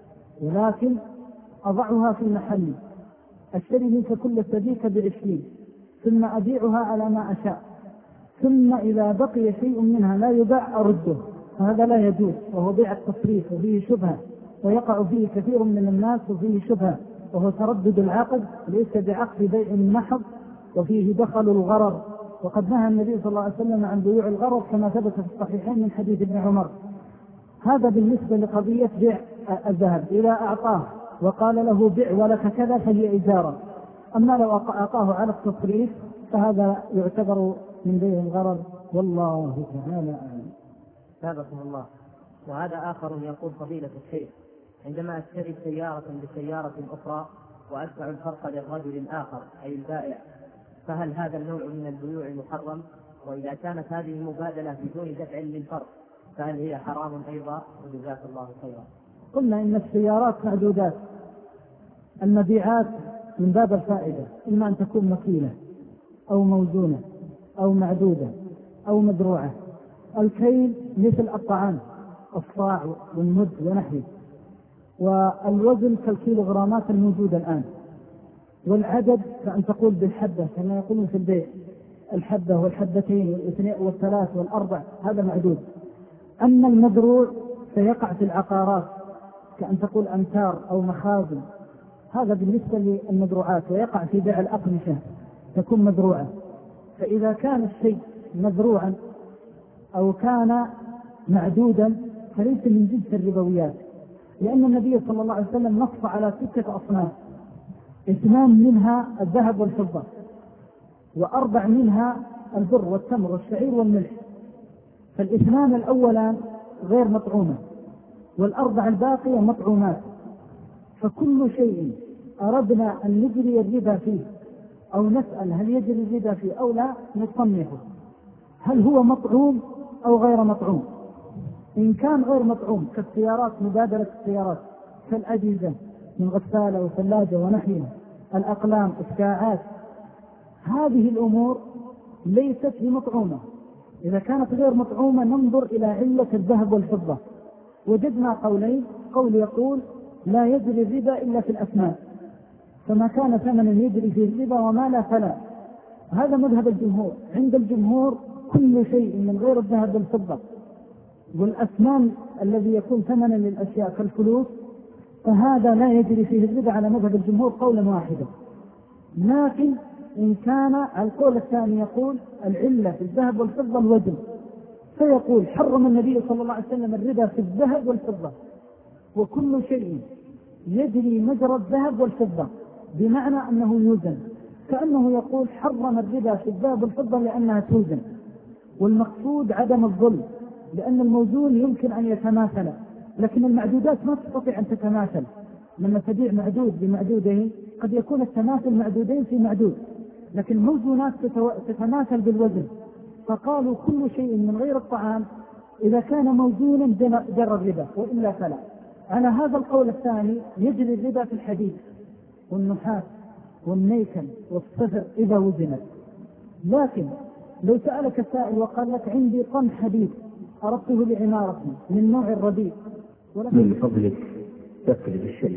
ولكن أضعها في محلي، أشتري منك كل سبيكة بعشرين ثم أبيعها على ما أشاء، ثم إذا بقي شيء منها لا يباع أرده، فهذا لا يجوز، وهو بيع التصريف وفيه شبهة، ويقع فيه كثير من الناس وفيه شبهة، وهو تردد العقد ليس بعقد بيع محض، وفيه دخل الغرر، وقد نهى النبي صلى الله عليه وسلم عن بيوع الغرر كما ثبت في الصحيحين من حديث ابن عمر. هذا بالنسبة لقضية بيع الذهب. إذا أعطاه وقال له بيع ولك كذا فهي إجارة. أما لو أعطاه على التصريف فهذا يعتبر من بيع الغرر. والله تعالى أعلم. سابقكم الله. وهذا آخر يقول فضيلة الشيخ، عندما أشتري سيارة بسيارة أخرى وأدفع الفرق للرجل الآخر أي البائع، فهل هذا النوع من البيوع محرم؟ وإذا كانت هذه المبادلة بدون دفع للفرق فهل هي حرام أيضا؟ وجزاك الله خيرا. قلنا إن السيارات معدودات، المبيعات من باب الفائدة، إما أن تكون مكيلة أو موزونة أو معدودة أو مدروعة. الكيل مثل الطعام، الصاع والمد ونحوه، والوزن كالكيلوغرامات الموجودة الآن، والعدد كأن تقول بالحبة كما يقولون في البيع، الحبة والحبتين والاثنين والثلاث والأربع، هذا معدود. أما المدروع سيقع في العقارات كأن تقول أمتار أو مخازن، هذا بالنسبة للمدروعات، ويقع في بيع الأقمشة تكون مدروعة. فإذا كان الشيء مدروعا أو كان معدودا فليس من جنس الربويات، لأن النبي صلى الله عليه وسلم نص على ستة أصناف، اثنان منها الذهب والفضة، وأربع منها البر والتمر والشعير والملح. فالاثنان الأولان غير مطعومة، والأربع الباقية مطعومات. فكل شيء أردنا أن نجري الربا فيه أو نسأل هل يجري الربا فيه أو لا، نصنفه هل هو مطعوم أو غير مطعوم. إن كان غير مطعوم كالسيارات، مبادلة السيارات، كالأجهزة من غسالة وثلاجة ونحوها، الأقلام، الساعات، هذه الأمور ليست بمطعومة. إذا كانت غير مطعومة ننظر إلى علة الذهب والفضة. وجدنا قولين، قول يقول لا يجري الربا إلا في الأثمان، فما كان ثمنا يجري فيه الربا وما لا فلا، هذا مذهب الجمهور. عند الجمهور كل شيء من غير الذهب والفضة والأثمان الذي يكون ثمنا للأشياء كالفلوس فهذا لا يجري فيه الربا على مذهب الجمهور قولا واحدا. لكن إن كان القول الثاني يقول العلة في الذهب والفضة الوزن، فيقول حرم النبي صلى الله عليه وسلم الربا في الذهب والفضة، وكل شيء يجري مجرى الذهب والفضة بمعنى أنه يوزن، كأنه يقول حرم الربا في الذهب والفضة لأنها توزن، والمقصود عدم الظلم، لأن الموزون يمكن أن يتماثل، لكن المعدودات ما تستطيع أن تتماثل. لما تبيع معدود بمعدودين قد يكون التماثل معدودين في معدود، لكن الموزونات تتماثل بالوزن. فقالوا كل شيء من غير الطعام إذا كان موزونا جرى الربا وإلا فلا. على هذا القول الثاني يجري الربا في الحديد والنحاس والنيكل والصفر إذا وزنت. لكن لو سألك سائل وقال لك عندي طن حديد أردته لعمارتي من نوع الرديء، من فضلك تقلب الشيء.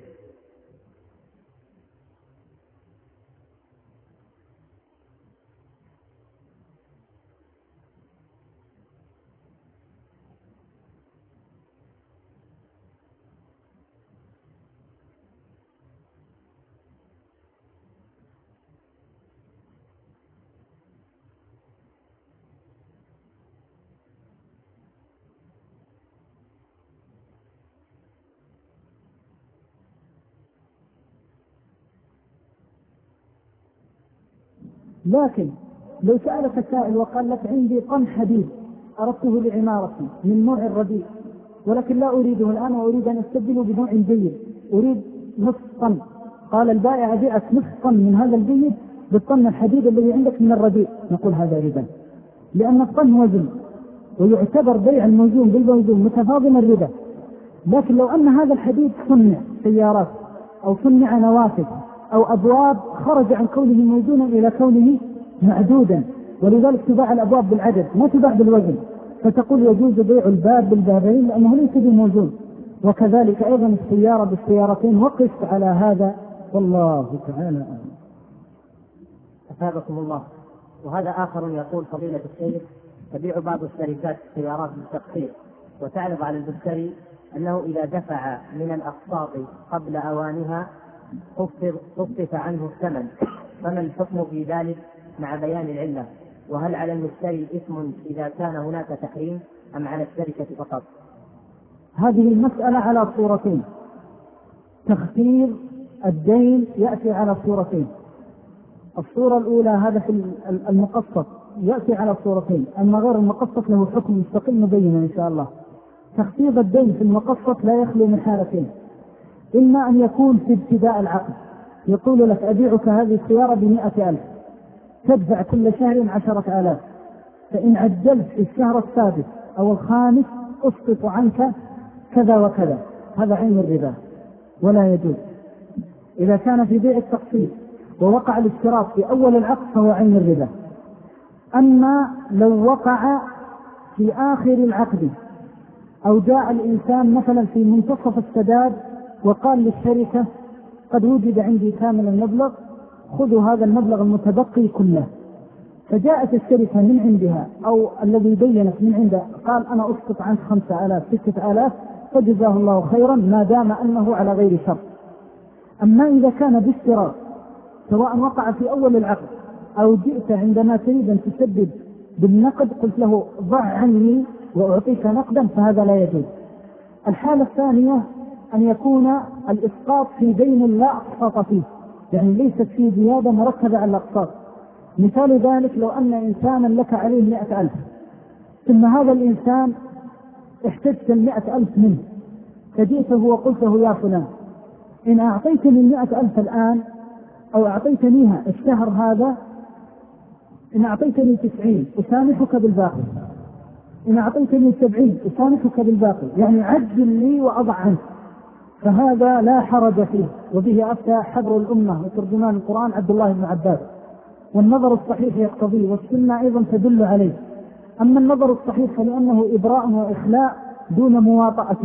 لكن لو سألك سائل وقال لك عندي طن حديد أردته لعمارتي من نوع الرديء، ولكن لا أريده الآن وأريد أن أستبدله بنوع جيد، أريد نصف طن، قال البائع أبيعك نصف طن من هذا الجيد بالطن الحديد الذي عندك من الرديء، نقول هذا ربا، لأن الطن وزن ويعتبر بيع الموزون بالموزون متفاضل الربا. لكن لو أن هذا الحديد صنع سيارات أو صنع نوافذ أو أبواب خرج عن كونه موزونا إلى كونه معدودا، ولذلك تباع الأبواب بالعدد ما تباع بالوزن، فتقول يجوز بيع الباب بالبابين لأنه ليس بموزون. وكذلك أيضا السيارة بالسيارتين، وقف على هذا والله تعالى أعلم. أثابكم الله. وهذا آخر يقول فضيلة الشيخ تبيع بعض الشركات السيارات بالتقسيط، وتعرض على المشتري أنه إذا دفع من الأقساط قبل أوانها خفف عنه الثمن، فما الحكم في ذلك مع بيان العلة؟ وهل على المشتري إثم إذا كان هناك تحريم أم على الشركة فقط؟ هذه المسألة على صورتين. تخفيف الدين يأتي على صورتين. الصورة الأولى هذا في المقسط يأتي على صورتين، أما غير المقسط له حكم مستقل مبين إن شاء الله. تخفيف الدين في المقسط لا يخلو من حالتين، إما أن يكون في ابتداء العقد، يقول لك أبيعك هذه السيارة بمئة ألف، تدفع كل شهر عشرة آلاف، فإن عجلت في الشهر السادس أو الخامس أسقط عنك كذا وكذا، هذا عين الربا ولا يجوز. إذا كان في بيع التقسيط ووقع الاشتراط في أول العقد فهو عين الربا. أما لو وقع في آخر العقد أو جاء الإنسان مثلا في منتصف السداد وقال للشركة قد وجد عندي كامل المبلغ، خذوا هذا المبلغ المتبقي كله، فجاءت الشركة من عندها أو الذي بينت من عنده قال أنا أسقط عنك خمسة آلاف ستة آلاف، فجزاه الله خيرا ما دام أنه على غير شرط. أما إذا كان باشتراط سواء وقع في أول العقد أو جئت عندما تريد أن تسدد بالنقد قلت له ضع عني وأعطيك نقدا، فهذا لا يجوز. الحالة الثانية أن يكون الإسقاط في دين لا أقساط فيه، يعني ليست فيه زيادة مركبة على الأقساط. مثال ذلك لو أن إنسانا لك عليه مئة ألف، ثم هذا الإنسان احتجت المئة ألف منه، فجئته وقلته يا فلان إن أعطيتني المئة ألف الآن أو أعطيتنيها الشهر هذا، إن أعطيتني تسعين أسامحك بالباقي، إن أعطيتني سبعين أسامحك بالباقي، يعني عجل لي وأضع عنك، فهذا لا حرج فيه. وبه أفتى حبر الأمة وترجمان القرآن عبد الله بن عباس، والنظر الصحيح يقتضيه والسنة أيضا تدل عليه. أما النظر الصحيح فلأنه إبراء وإخلاء دون مواطأة،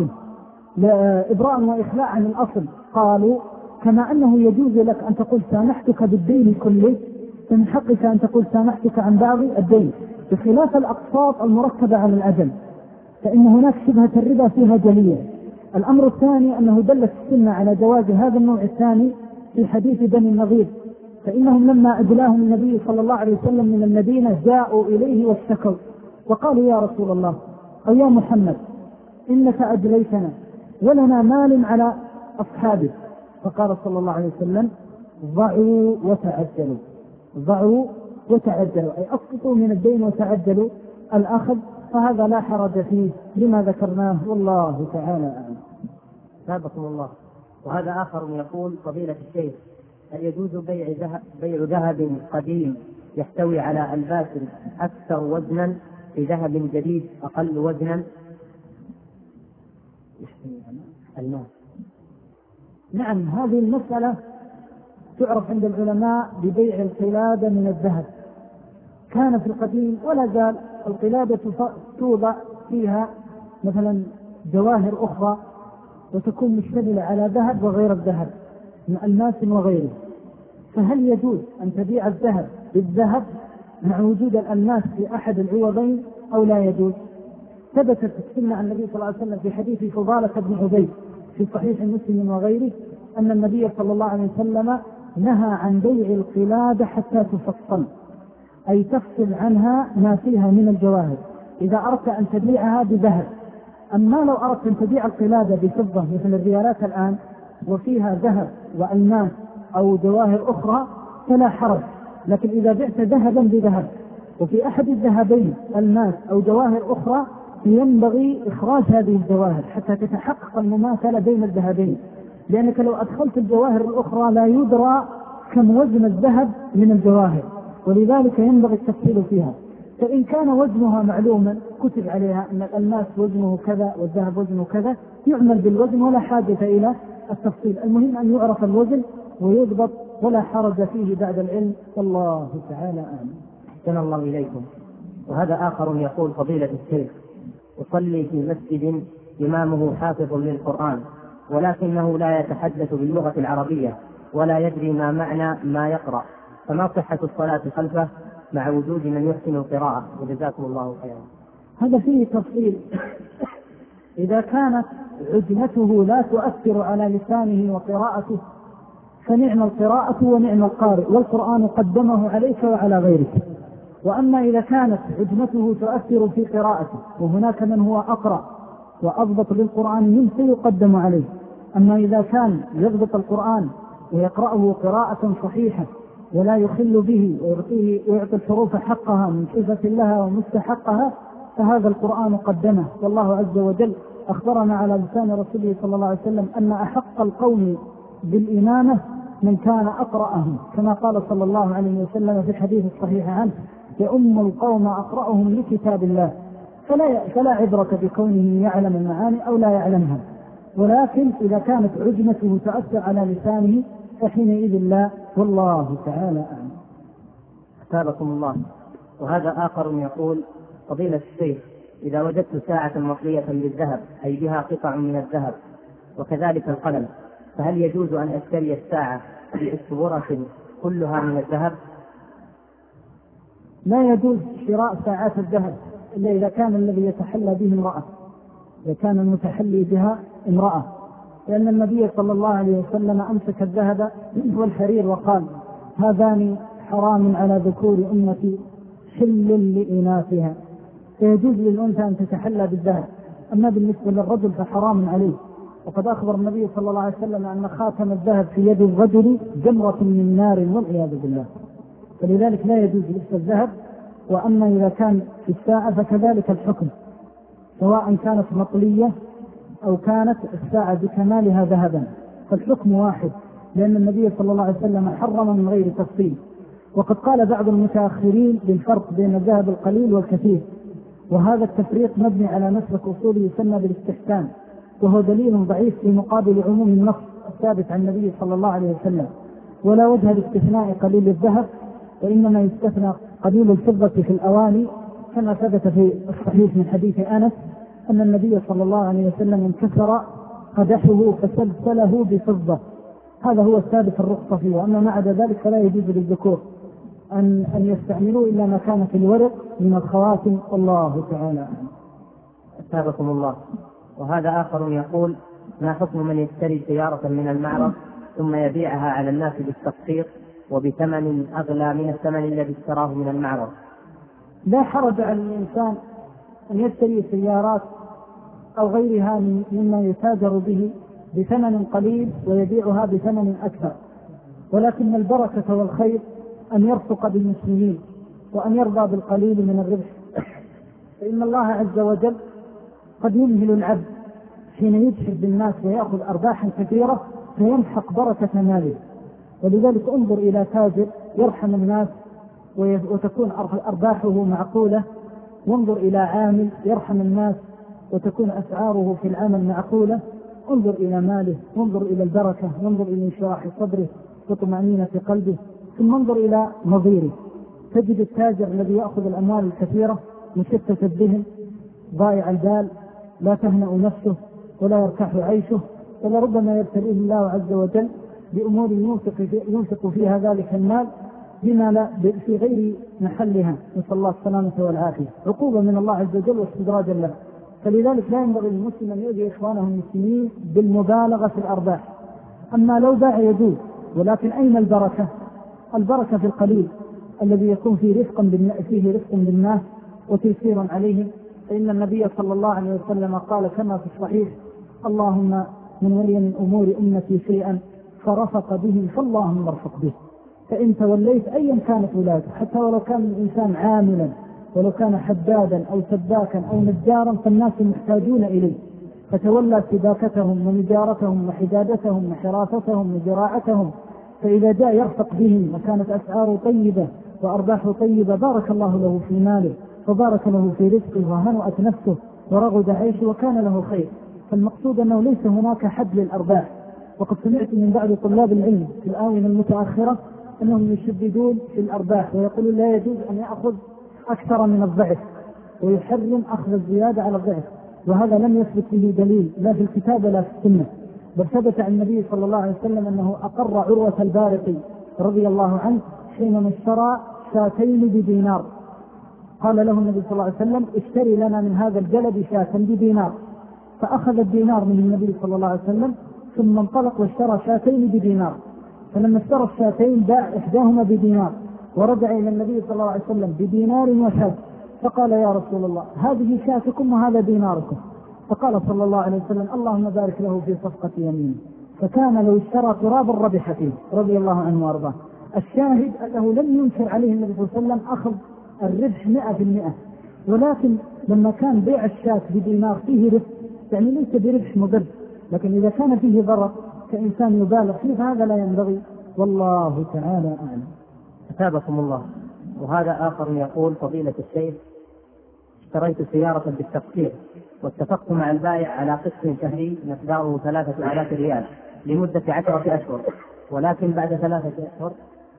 إبراء وإخلاء عن الأصل. قالوا كما أنه يجوز لك أن تقول سامحتك بالدين كله، فمن حقك أن تقول سامحتك عن بعض الدين، بخلاف الأقساط المركبة على الأجل، فإن هناك شبهة الربا فيها جلية. الأمر الثاني أنه دلت السنة على جواز هذا النوع الثاني في حديث بني النضير، فإنهم لما أجلاهم النبي صلى الله عليه وسلم من المدينة جاءوا إليه واشتكوا وقالوا يا رسول الله أو يا محمد إنك أجليتنا ولنا مال على أصحابه، فقال صلى الله عليه وسلم ضعوا وتعجلوا، ضعوا وتعجلوا أي أسقطوا من الدين وتعجلوا الأخذ فهذا لا حرج فيه لما ذكرناه، والله تعالى أعلم. ثابكم الله. وهذا آخر يقول فضيلة الشيخ هل يجوز بيع ذهب, بيع ذهب قديم يحتوي على ألباس أكثر وزنا في ذهب جديد أقل وزنا؟ الماس. نعم، هذه المسألة تعرف عند العلماء ببيع القلادة من الذهب. كان في القديم ولا زال القلادة توضع فيها مثلا جواهر أخرى وتكون مشتملة على ذهب وغير الذهب من ألماس وغيره، فهل يجوز أن تبيع الذهب بالذهب مع وجود الألماس في أحد العوضين أو لا يجوز؟ ثبتت السنة عن النبي صلى الله عليه وسلم في حديث فضالة بن عبيد في صحيح مسلم وغيره أن النبي صلى الله عليه وسلم نهى عن بيع القلادة حتى تفصل، أي تفصل عنها ما فيها من الجواهر إذا أردت أن تبيعها بذهب. أما لو أردت أن تبيع القلادة بفضة مثل الريالات الآن وفيها ذهب وألماس أو جواهر أخرى فلا حرج، لكن إذا بعت ذهبا بذهب وفي أحد الذهبين ألماس أو جواهر أخرى ينبغي إخراج هذه الجواهر حتى تتحقق المماثلة بين الذهبين، لأنك لو أدخلت الجواهر الأخرى لا يدرى كم وزن الذهب من الجواهر، ولذلك ينبغي التفصيل فيها. فإن كان وزنها معلوما كتب عليها أن الألماس وزنه كذا والذهب وزنه كذا يعمل بالوزن ولا حاجة إلى التفصيل، المهم أن يعرف الوزن ويضبط ولا حرج فيه بعد العلم، والله تعالى آمين. أحسن الله إليكم. وهذا آخر يقول فضيلة الشيخ أصلي في مسجد إمامه حافظ للقرآن ولكنه لا يتحدث باللغة العربية ولا يدري ما معنى ما يقرأ، فما صحة الصلاة خلفه مع وجود من يحسن القراءة؟ وجزاكم الله خيرا. هذا فيه تفصيل. إذا كانت عجمته لا تؤثر على لسانه وقراءته فنعم القراءة ونعم القارئ، والقرآن قدمه عليك وعلى غيرك. وأما إذا كانت عجمته تؤثر في قراءته وهناك من هو أقرأ وأضبط للقرآن منه سيقدم عليه. أما إذا كان يضبط القرآن ويقرأه قراءة صحيحة ولا يخل به ويعطيه ويعطي الحروف حقها من صفة لها ومستحقها فهذا القرآن قدمه. والله عز وجل أخبرنا على لسان رسوله صلى الله عليه وسلم أن أحق القوم بالإمامة من كان أقرأهم، كما قال صلى الله عليه وسلم في الحديث الصحيح عنه: يؤم القوم أقرأهم لكتاب الله. فلا, فلا عبرة بكونه يعلم المعاني أو لا يعلمها، ولكن إذا كانت عجمته تؤثر على لسانه فحينئذ لا، والله تعالى أعلم. أثابكم الله. وهذا آخر يقول فضيلة الشيخ إذا وجدت ساعة مطلية بالذهب أي بها قطع من الذهب وكذلك القلم فهل يجوز أن أشتري الساعة بأسورة كلها من الذهب؟ لا يجوز شراء ساعات الذهب إلا إذا كان الذي يتحلى به امرأة، إذا كان المتحلي بها امرأة، لأن النبي صلى الله عليه وسلم أمسك الذهب والحرير وقال: هذان حرام على ذكور أمتي حل لإناثها. فيجوز للأنثى أن تتحلى بالذهب، أما بالنسبة للرجل فحرام عليه. وقد أخبر النبي صلى الله عليه وسلم أن خاتم الذهب في يد الرجل جمرة من نار والعياذ بالله، فلذلك لا يجوز لبس الذهب. وأما إذا كان في الساعة فكذلك الحكم، سواء كانت مطلية أو كانت الساعة بكمالها ذهبا فالحكم واحد، لأن النبي صلى الله عليه وسلم حرم من غير تفصيل. وقد قال بعض المتأخرين بالفرق بين الذهب القليل والكثير، وهذا التفريق مبني على مسلك أصول يسمى بالاستحسان، وهو دليل ضعيف في مقابل عموم النص الثابت عن النبي صلى الله عليه وسلم. ولا وجه لاستثناء قليل الذهب، وإنما يستثنى قليل الفضة في الأواني، كما ثبت في الصحيح من حديث أنس أن النبي صلى الله عليه وسلم انكسر قدحه فسلسله بفضة. هذا هو الثابت الرخصة فيه. وأما ما عدا ذلك فلا يجوز للذكور أن أن يستعملوا إلا ما كان في الورق من الخواتم، والله تعالى أعلم. أثابكم الله. وهذا آخر يقول: ما حكم من يشتري سيارة من المعرض ثم يبيعها على الناس بالتقسيط وبثمن أغلى من الثمن الذي اشتراه من المعرض؟ لا حرج على الإنسان أن يشتري سيارات أو غيرها مما يتاجر به بثمن قليل ويبيعها بثمن أكثر، ولكن البركة والخير أن يرفق بالمسلمين وأن يرضى بالقليل من الربح فإن الله عز وجل قد يمهل العبد حين يبشر بالناس ويأخذ أرباحا كثيرة فيمحق بركة ماله. ولذلك انظر إلى تاجر يرحم الناس وتكون أرباحه معقولة، وانظر إلى عامل يرحم الناس وتكون أسعاره في العمل معقولة. انظر إلى ماله، وانظر إلى البركة، وانظر إلى انشراح صدره وطمأنينة قلبه. ثم انظر إلى نظيره، تجد التاجر الذي يأخذ الأموال الكثيرة مشتت الذهن، ضائع البال، لا تهنأ نفسه ولا يرتاح عيشه، ولربما يبتليه الله عز وجل بأمور ينفق فيها ذلك المال بما لا في غير محلها، نسأل الله السلامة والعافية، عقوبة من الله عز وجل واستدراجا له. فلذلك لا ينبغي للمسلم أن يؤذي إخوانه المسلمين بالمبالغة في الأرباح. أما لو باع يجوز، ولكن أين البركة؟ البركة في القليل الذي يكون فيه رفق فيه رفق بالناس وتيسير عليهم. فإن النبي صلى الله عليه وسلم قال كما في الصحيح: اللهم من ولي من أمور أمتي شيئا فرفق به فاللهم ارفق به. فإن توليت أيا كانت ولايته، حتى ولو كان الإنسان عاملا، ولو كان حدادا أو سباكا أو نجارا، فالناس محتاجون إليه، فتولى سباكتهم ونجارتهم وحدادتهم وحراستهم وزراعتهم. فإذا جاء يرفق بهم وكانت أسعاره طيبة وأرباحه طيبة بارك الله له في ماله وبارك له في رزقه وهنأت نفسه ورغد عيشه وكان له خير. فالمقصود أنه ليس هناك حد للأرباح. وقد سمعت من بعض طلاب العلم في الآونة المتأخرة أنهم يشددون في الأرباح ويقولون لا يجوز أن يأخذ أكثر من الضعف، ويحرم أخذ الزيادة على الضعف، وهذا لم يثبت به دليل لا في الكتاب ولا في السنة. بل ثبت عن النبي صلى الله عليه وسلم أنه أقر عروة البارقي رضي الله عنه حينما اشترى شاتين بدينار، قال له النبي صلى الله عليه وسلم: اشتري لنا من هذا الجلد شاة بدينار. فأخذ الدينار من النبي صلى الله عليه وسلم ثم انطلق واشترى شاتين بدينار. فلما اشترى الشاتين باع إحداهما بدينار ورجع إلى النبي صلى الله عليه وسلم بدينار وشاة، فقال: يا رسول الله هذه شاتكم وهذا ديناركم. فقال صلى الله عليه وسلم: اللهم بارك له في صفقة يمينه. فكان لو اشترى ترابا ربح فيه رضي الله عنه وارضاه. الشاهد أنه لم ينكر عليه النبي صلى الله عليه وسلم أخذ الربح مئة بالمئة، ولكن لما كان بيع الشاة بدينار فيه ربح، يعني ليس بربح مضر، لكن إذا كان فيه ضرر كإنسان يبالغ فيه فهذا لا ينبغي، والله تعالى أعلم. أثابكم الله. وهذا آخر يقول: فضيلة الشيخ، اشتريت سيارة بالتقسيط واتفقت مع البائع على قسط شهري مقداره ثلاثة آلاف ريال لمدة عشرة أشهر، ولكن بعد ثلاثة أشهر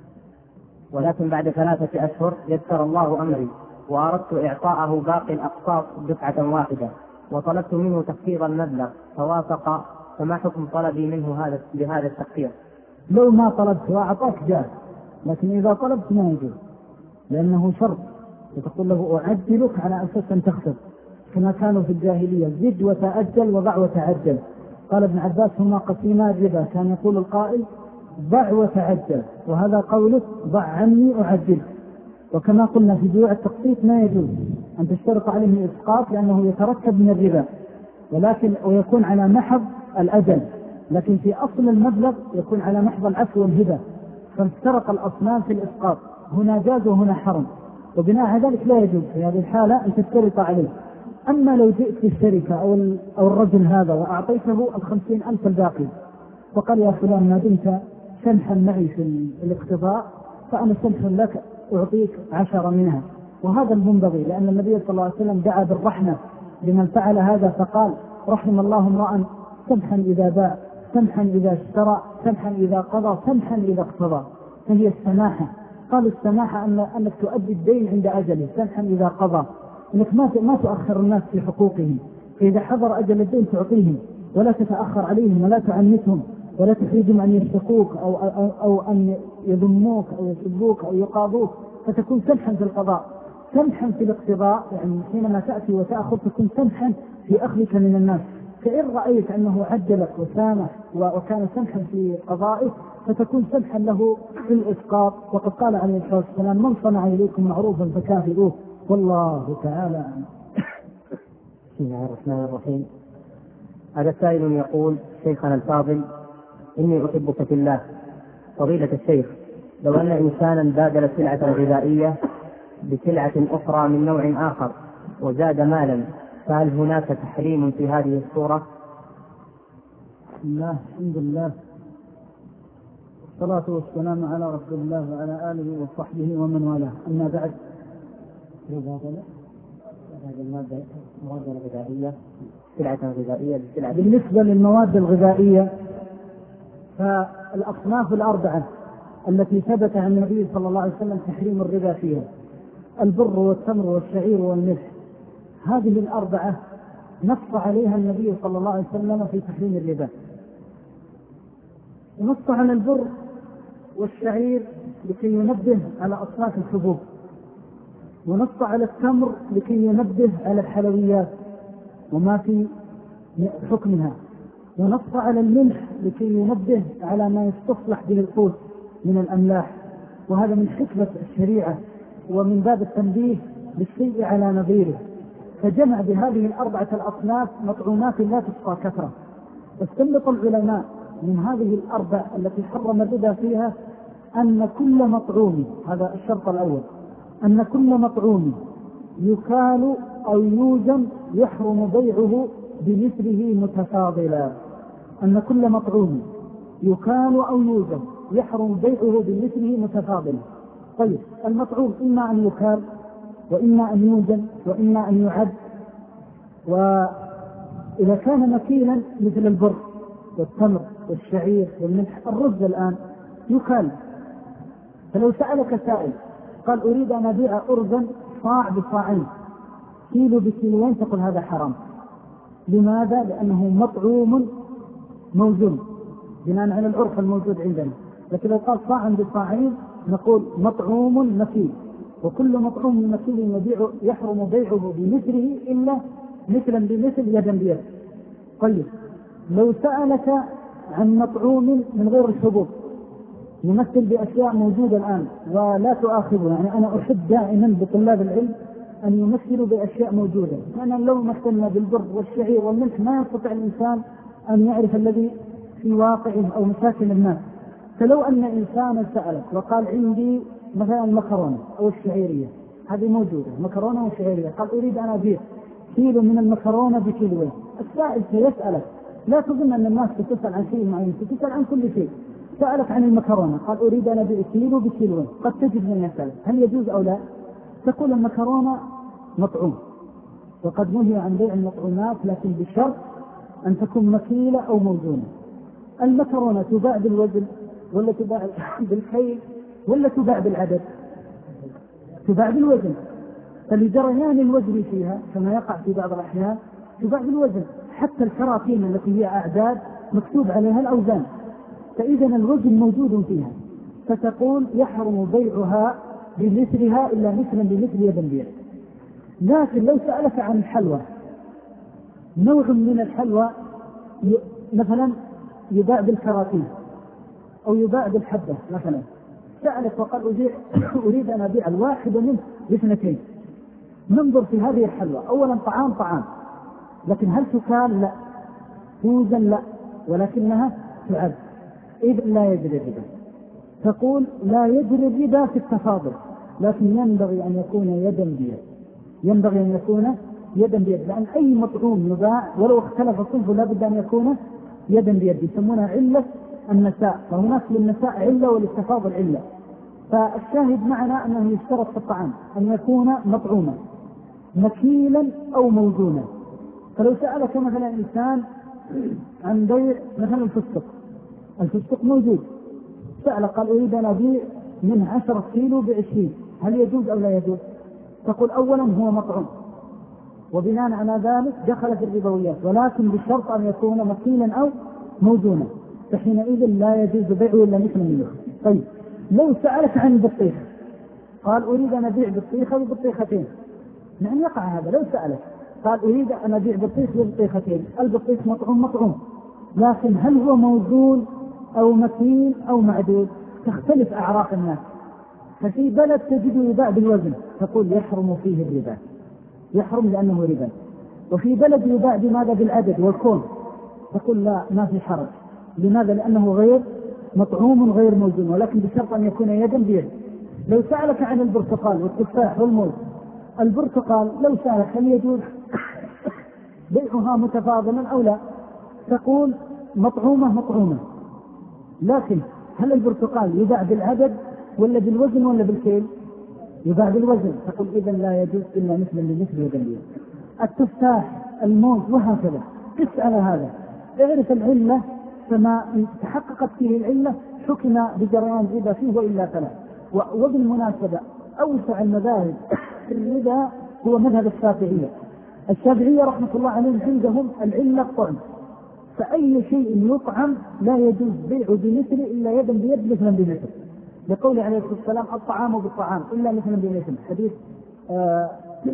ولكن بعد ثلاثة أشهر يسر الله أمري وأردت إعطاءه باقي الأقساط دفعة واحدة، وطلبت منه تخفيض المبلغ فوافق، فما حكم طلبي منه هذا بهذا التخفيض؟ لو ما طلبت وأعطاك جاء، لكن إذا طلبت ما يجوز، لأنه شرط، وتقول له أعجلك على أساس أن تخفض، كما كانوا في الجاهلية: زد وتأجل وضع وتعجل. قال ابن عباس: هما قسيما الربا، كان يقول القائل: ضع وتعجل، وهذا قولك: ضع عني أعجل. وكما قلنا في بيوع التقسيط ما يجوز أن تشترط عليه الإسقاط لأنه يتركب من الربا، ولكن ويكون على محض الأجل، لكن في أصل المبلغ يكون على محض العفو والهبة. فافترق الأصنام في الإسقاط، هنا جاز وهنا حرم، وبناء على ذلك لا يجوز في هذه الحالة أن تشترط عليه. أما لو جئت في الشركة أو أو الرجل هذا وأعطيته الخمسين ألف الباقي وقال: يا فلان ما دمت سمحا معي في الاقتضاء فأنا سمح لك أعطيك عشرة منها، وهذا المنبغي، لأن النبي صلى الله عليه وسلم دعا بالرحمة لمن فعل هذا فقال: رحم الله امرأ سمحا إذا باع، سمحا إذا اشترى، سمحا إذا قضى، سمحا إذا اقتضى. فهي السماحة. قال السماحة أن أنك تؤدي الدين عند أجله، سمحا إذا قضى، أنك ما ما تؤخر الناس في حقوقهم، فإذا حضر أجل الدين تعطيهم ولا تتأخر عليهم ولا تعنتهم ولا تحرجهم أن يشتقوك أو, أو, أو أن يذموك أو يسبوك أو يقاضوك، فتكون سمحا في القضاء. سمحا في الاقتضاء يعني حينما تأتي وتأخذ تكون سمحا في أخذك من الناس. فإن رأيت أنه عجلك وسامح وكان سمحا في قضائه فتكون سمحا له في الإسقاط. وقد قال عليه الصلاة والسلام: من صنع إليكم معروفا فكافئوه، والله تعالى. بسم الله الرحمن الرحيم. هذا سائل يقول: شيخنا الفاضل، إني أحبك في الله. فضيلة الشيخ، لو أن إنسانا بادل سلعة غذائية بسلعة أخرى من نوع آخر وزاد مالا، فهل هناك تحريم في هذه الصورة؟ بسم الله، الحمد لله، والصلاة والسلام على رسول الله وعلى آله وصحبه ومن والاه. أما بعد، هذه المادة المواد الغذائية سلعة غذائية بسلعة. بالنسبة للمواد الغذائية فالأصناف الأربعة التي ثبت عن النبي صلى الله عليه وسلم تحريم الربا فيها: البر والتمر والشعير والملح. هذه الأربعة نص عليها النبي صلى الله عليه وسلم في تحريم الربا. نص على البر والشعير لكي ينبه على أصناف الحبوب، ونص على التمر لكي ينبه على الحلويات وما في حكمها، ونص على الملح لكي ينبه على ما يستصلح به القوت من الأملاح، وهذا من حكمة الشريعة ومن باب التنبيه بالشيء على نظيره. فجمع بهذه الأربعة الأصناف مطعومات لا تحصى كثرة. استنبط العلماء من هذه الأربع التي حرم الربا فيها أن كل مطعوم، هذا الشرط الأول، أن كل مطعوم يكال أو يوزن يحرم بيعه بمثله متفاضلا. أن كل مطعوم يكال أو يوزن يحرم بيعه بمثله متفاضلا. طيب، المطعوم إما أن يكال وإما أن يوزن وإما أن يعد. وإذا كان مكيلا مثل البر والتمر والشعير والملح، الرز الآن يكال. فلو سألك سائل قال أريد أن أبيع أرزا صاع بصاعين، كيلو بكيلوين، تقول هذا حرام. لماذا؟ لأنه مطعوم موزون بناء على العرف الموجود عندنا. لكن لو قال صاعا بصاعين نقول مطعوم مكيل، وكل مطعوم مكيل يبيع يحرم بيعه بمثله إلا مثلا بمثل يدا بيد. طيب، لو سألك عن مطعوم من غير الحبوب يمثل بأشياء موجودة الآن ولا تؤاخذه، يعني أنا أحب دائما بطلاب العلم أن يمثلوا بأشياء موجودة، لأن لو مثلنا بالبر والشعير والملح ما يستطيع الإنسان أن يعرف الذي في واقعه أو مشاكل الناس. فلو أن إنسانا سألك وقال عندي مثلا المكرونة أو الشعيرية، هذه موجودة مكرونة وشعيرية، قال أريد أن أبيع كيلو من المكرونة بكيلوين، السائل سيسألك، لا تظن أن الناس تسأل عن شيء معين، تسأل عن كل شيء. سألك عن المكرونة قال أريد أن أبيع كيلو بكيلوين، قد تجد من يسألك هل يجوز أو لا؟ تقول المكرونة مطعوم، وقد نهي عن بيع المطعومات لكن بشرط أن تكون مكيلة أو موزونة. المكرونة تباع بالوزن ولا تباع بالكيل ولا تباع بالعدد؟ تباع بالوزن. فلجريان الوزن فيها كما يقع في بعض الأحيان تباع بالوزن، حتى الكراتين التي هي أعداد مكتوب عليها الأوزان، فإذا الوزن موجود فيها، فتقول يحرم بيعها بمثلها إلا مثلا بمثل يدا بيد. لكن لو سألك عن الحلوى، نوع من الحلوى مثلا يباع بالكراتين أو يباع بالحبة مثلا، سألك وقال أريد أن أبيع الواحد منه باثنتين، ننظر في هذه الحلوى. أولا طعام طعام، لكن هل تكال؟ لا. توزن؟ لا، ولكنها تعد، إذن لا يجري الربا. تقول لا يجري الربا في التفاضل، لكن ينبغي أن يكون يدا بيد، ينبغي أن يكون يدا بيد، لأن أي مطعوم يباع ولو اختلف صنفه لابد أن يكون يدا بيد، يسمونها علة النساء، فهناك للنساء علة وللتفاضل علة. فالشاهد معنا أنه يشترط في الطعام أن يكون مطعوما مكيلا أو موزونا. فلو سألك مثلا إنسان عن بيع مثلا الفستق، الفستق موجود، سأل قال أريد أن أبيع من عشرة كيلو بعشرين، هل يجوز أو لا يجوز؟ تقول أولا هو مطعوم، وبناء على ذلك دخل في الربويات، ولكن بشرط أن يكون مكيلا أو موزونا، فحينئذ لا يجوز بيعه إلا مثل منه. طيب، لو سألك عن البطيخ قال أريد أن أبيع بطيخة وبطيختين، يعني يقع هذا. لو سألك قال أريد أن أبيع بطيخ وبطيختين، البطيخ مطعوم مطعوم، لكن هل هو موزون أو مكين أو معدود؟ تختلف أعراف الناس. ففي بلد تجد يباع بالوزن تقول يحرم فيه الربا، يحرم لأنه ربا. وفي بلد يباع بماذا؟ بالعدد والكون، تقول لا، ما في حرج. لماذا؟ لأنه غير مطعوم غير موزون، ولكن بشرط أن يكون يدا بيد. لو سألك عن البرتقال والتفاح والموز البرتقال لو سألك هل يجوز بيعها متفاضلا أو لا، تقول مطعومة مطعومة، لكن هل البرتقال يباع بالعدد ولا بالوزن ولا بالكيل؟ يباع بالوزن، تقول إذن لا يجوز إلا مثل لمثل يدليل. التفاح، الموز، وهكذا. قس على هذا، اعرف العلة، فما تحققت فيه العلة حكم بجريان الربا فيه وإلا فلا. وبالمناسبة أوسع المذاهب في الربا هو مذهب الشافعية. الشافعية رحمة الله عليهم عندهم العلة الطعم، فأي شيء يطعم لا يجوز بيعه بمثل إلا يدا بيد مثلا بمثل، لقول عليه الصلاة والسلام الطعام بالطعام إلا مثلا بمثل. حديث آه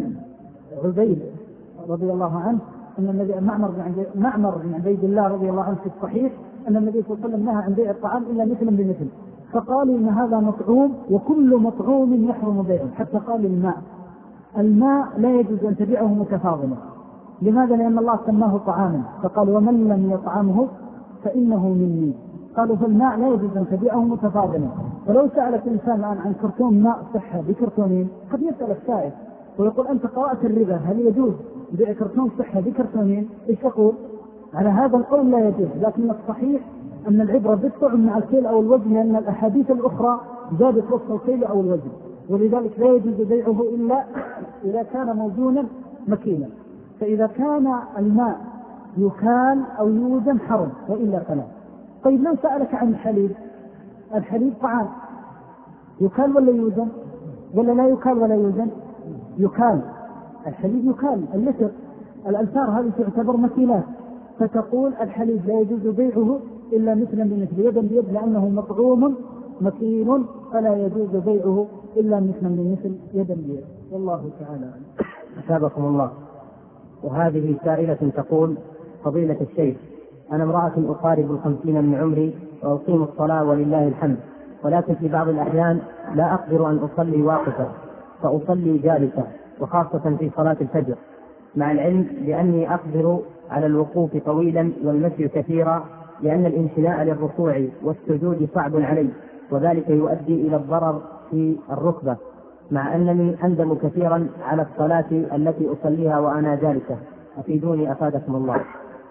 عبيد رضي الله عنه أن النبي معمر بن معمر بن عبيد الله رضي الله عنه في الصحيح أن النبي صلى الله عليه وسلم نهى عن بيع الطعام إلا مثلا بمثل، فقالوا إن هذا مطعوم وكل مطعوم يحرم بيعه، حتى قال الماء الماء لا يجوز أن تبيعه متفاضلا. لماذا؟ لأن الله سماه طعاما، فقال ومن لم يطعمه فإنه مني. قالوا فالماء لا يجوز أن تبيعه متفاضلا. ولو سألك إنسان الآن عن كرتون ماء صحة بكرتونين قد يسأل السائل ويقول أنت قرأت الربا هل يجوز بيع كرتون صحة بكرتونين؟ إيش يقول؟ على هذا القول لا يجوز، لكن الصحيح أن العبرة بالطعم مع الكيل أو الوزن، لأن الأحاديث الأخرى زادت وصف الكيل أو الوزن، ولذلك لا يجوز بيعه إلا إذا كان موزونا مكيلا. فإذا كان الماء يكال أو يوزن حرم وإلا فلا. طيب لو سألك عن الحليب، الحليب طعام يكال ولا يوزن ولا لا يكال ولا يوزن؟ يكال، الحليب يكال، اللتر الألتار هذه تعتبر مكيلات، فتقول الحليب لا يجوز بيعه إلا مثلا بمثل يدا بيد لأنه مطعوم مكين، فلا يجوز بيعه إلا مثلا بمثل يدا بيد. والله تعالى أثابكم الله. وهذه سائلة تقول فضيلة الشيخ أنا امرأة أقارب الخمسين من عمري وأقيم الصلاة ولله الحمد، ولكن في بعض الأحيان لا أقدر أن أصلي واقفة فأصلي جالسة، وخاصة في صلاة الفجر، مع العلم بأني أقدر على الوقوف طويلا والمشي كثيرا، لأن الانحناء للركوع والسجود صعب علي، وذلك يؤدي إلى الضرر في الركبة، مع أنني أندم كثيرا على الصلاة التي أصليها وأنا جالسة. أفيدوني أفادكم الله.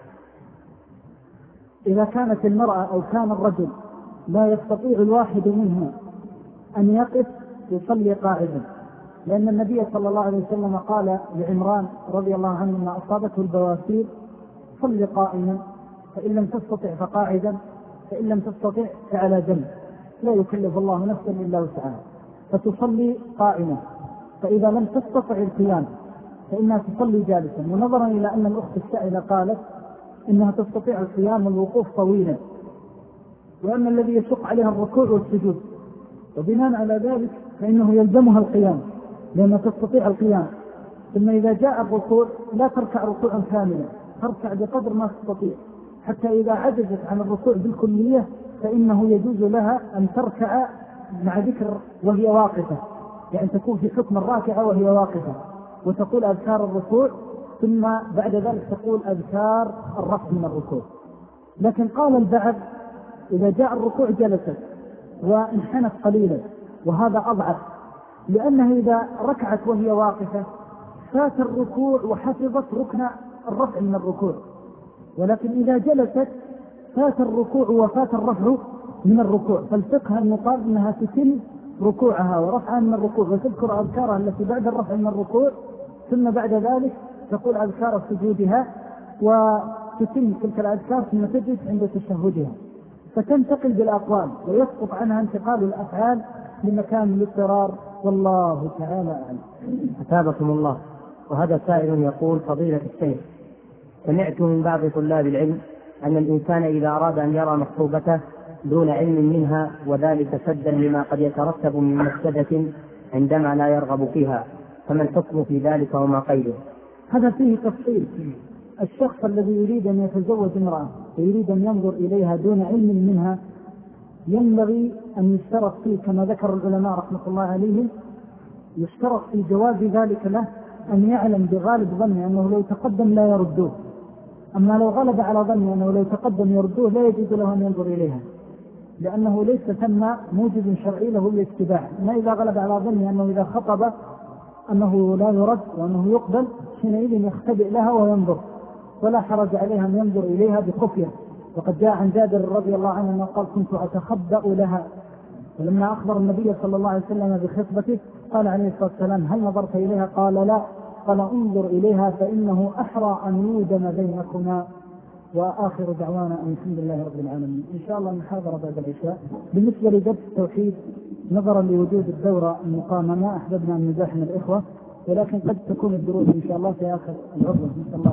إذا كانت المرأة أو كان الرجل لا يستطيع الواحد منهم أن يقف يصلي قاعدا، لأن النبي صلى الله عليه وسلم قال لعمران رضي الله عنه ما أصابته البواسير صل قائما، فإن لم تستطع فقاعدا، فإن لم تستطع فعلى جنب، لا يكلف الله نفسا إلا وسعها، فتصلي قائمة. فإذا لم تستطع القيام فإنها تصلي جالسا، ونظرا إلى أن الأخت السائلة قالت إنها تستطيع القيام والوقوف طويلا، وأن الذي يشق عليها الركوع والسجود، وبناء على ذلك فإنه يلزمها القيام لأنها تستطيع القيام. ثم إذا جاء الركوع لا تركع ركوعا كاملا، تركع بقدر ما تستطيع، حتى إذا عجزت عن الركوع بالكلية فإنه يجوز لها أن تركع مع ذكر وهي واقفة، يعني تكون في حكم الراكعة وهي واقفة، وتقول أذكار الركوع، ثم بعد ذلك تقول أذكار الرفع من الركوع. لكن قال البعض إذا جاء الركوع جلست وانحنت قليلا، وهذا أضعف، لأنه إذا ركعت وهي واقفة فات الركوع وحفظت ركن الرفع من الركوع، ولكن إذا جلست فات الركوع وفات الرفع من الركوع، فالفقه المقال أنها تتم ركوعها ورفعها من الركوع، وتذكر أذكارها التي بعد الرفع من الركوع، ثم بعد ذلك تقول أذكار سجودها وتتم تلك الأذكار ثم تجلس عند تشهدها، فتنتقل بالأقوال ويسقط عنها انتقال الأفعال لمكان الاضطرار. والله تعالى أعلم. أثابكم الله. وهذا سائل يقول فضيلة الشيخ سمعت من بعض طلاب العلم أن الإنسان إذا أراد أن يرى مخطوبته دون علم منها، وذلك سدا لما قد يترتب من مفسدة عندما لا يرغب فيها، فما الحكم في ذلك وما قيده؟ هذا فيه تفصيل. الشخص الذي يريد أن يتزوج امرأة ويريد أن ينظر إليها دون علم منها ينبغي أن يشترط فيه كما ذكر العلماء رحمة الله عليهم، يشترط في جواز ذلك له أن يعلم بغالب ظنه أنه لو تقدم لا يردوه، أما لو غلب على ظنه أنه لو تقدم يردوه لا يجوز له أن ينظر إليها، لأنه ليس ثم موجب شرعي له الاتباع. ما إذا غلب على ظنه أنه إذا خطب أنه لا يرد وأنه يقبل حينئذ يختبئ لها وينظر، ولا حرج عليها أن ينظر إليها بخفية. وقد جاء عن جابر رضي الله عنه أنه قال كنت أتخبأ لها، ولما أخبر النبي صلى الله عليه وسلم بخطبته قال عليه الصلاة والسلام هل نظرت إليها؟ قال لا. قال انظر إليها فإنه أحرى أن يودم بينكما. وآخر دعوانا أن الحمد لله رب العالمين. إن شاء الله المحاضرة بعد العشاء. بالنسبة لدرس التوحيد نظرا لوجود الدورة المقامة ما أحببنا أن نزاحم الإخوة، ولكن قد تكون الدروس إن شاء الله في آخر العطلة إن شاء الله.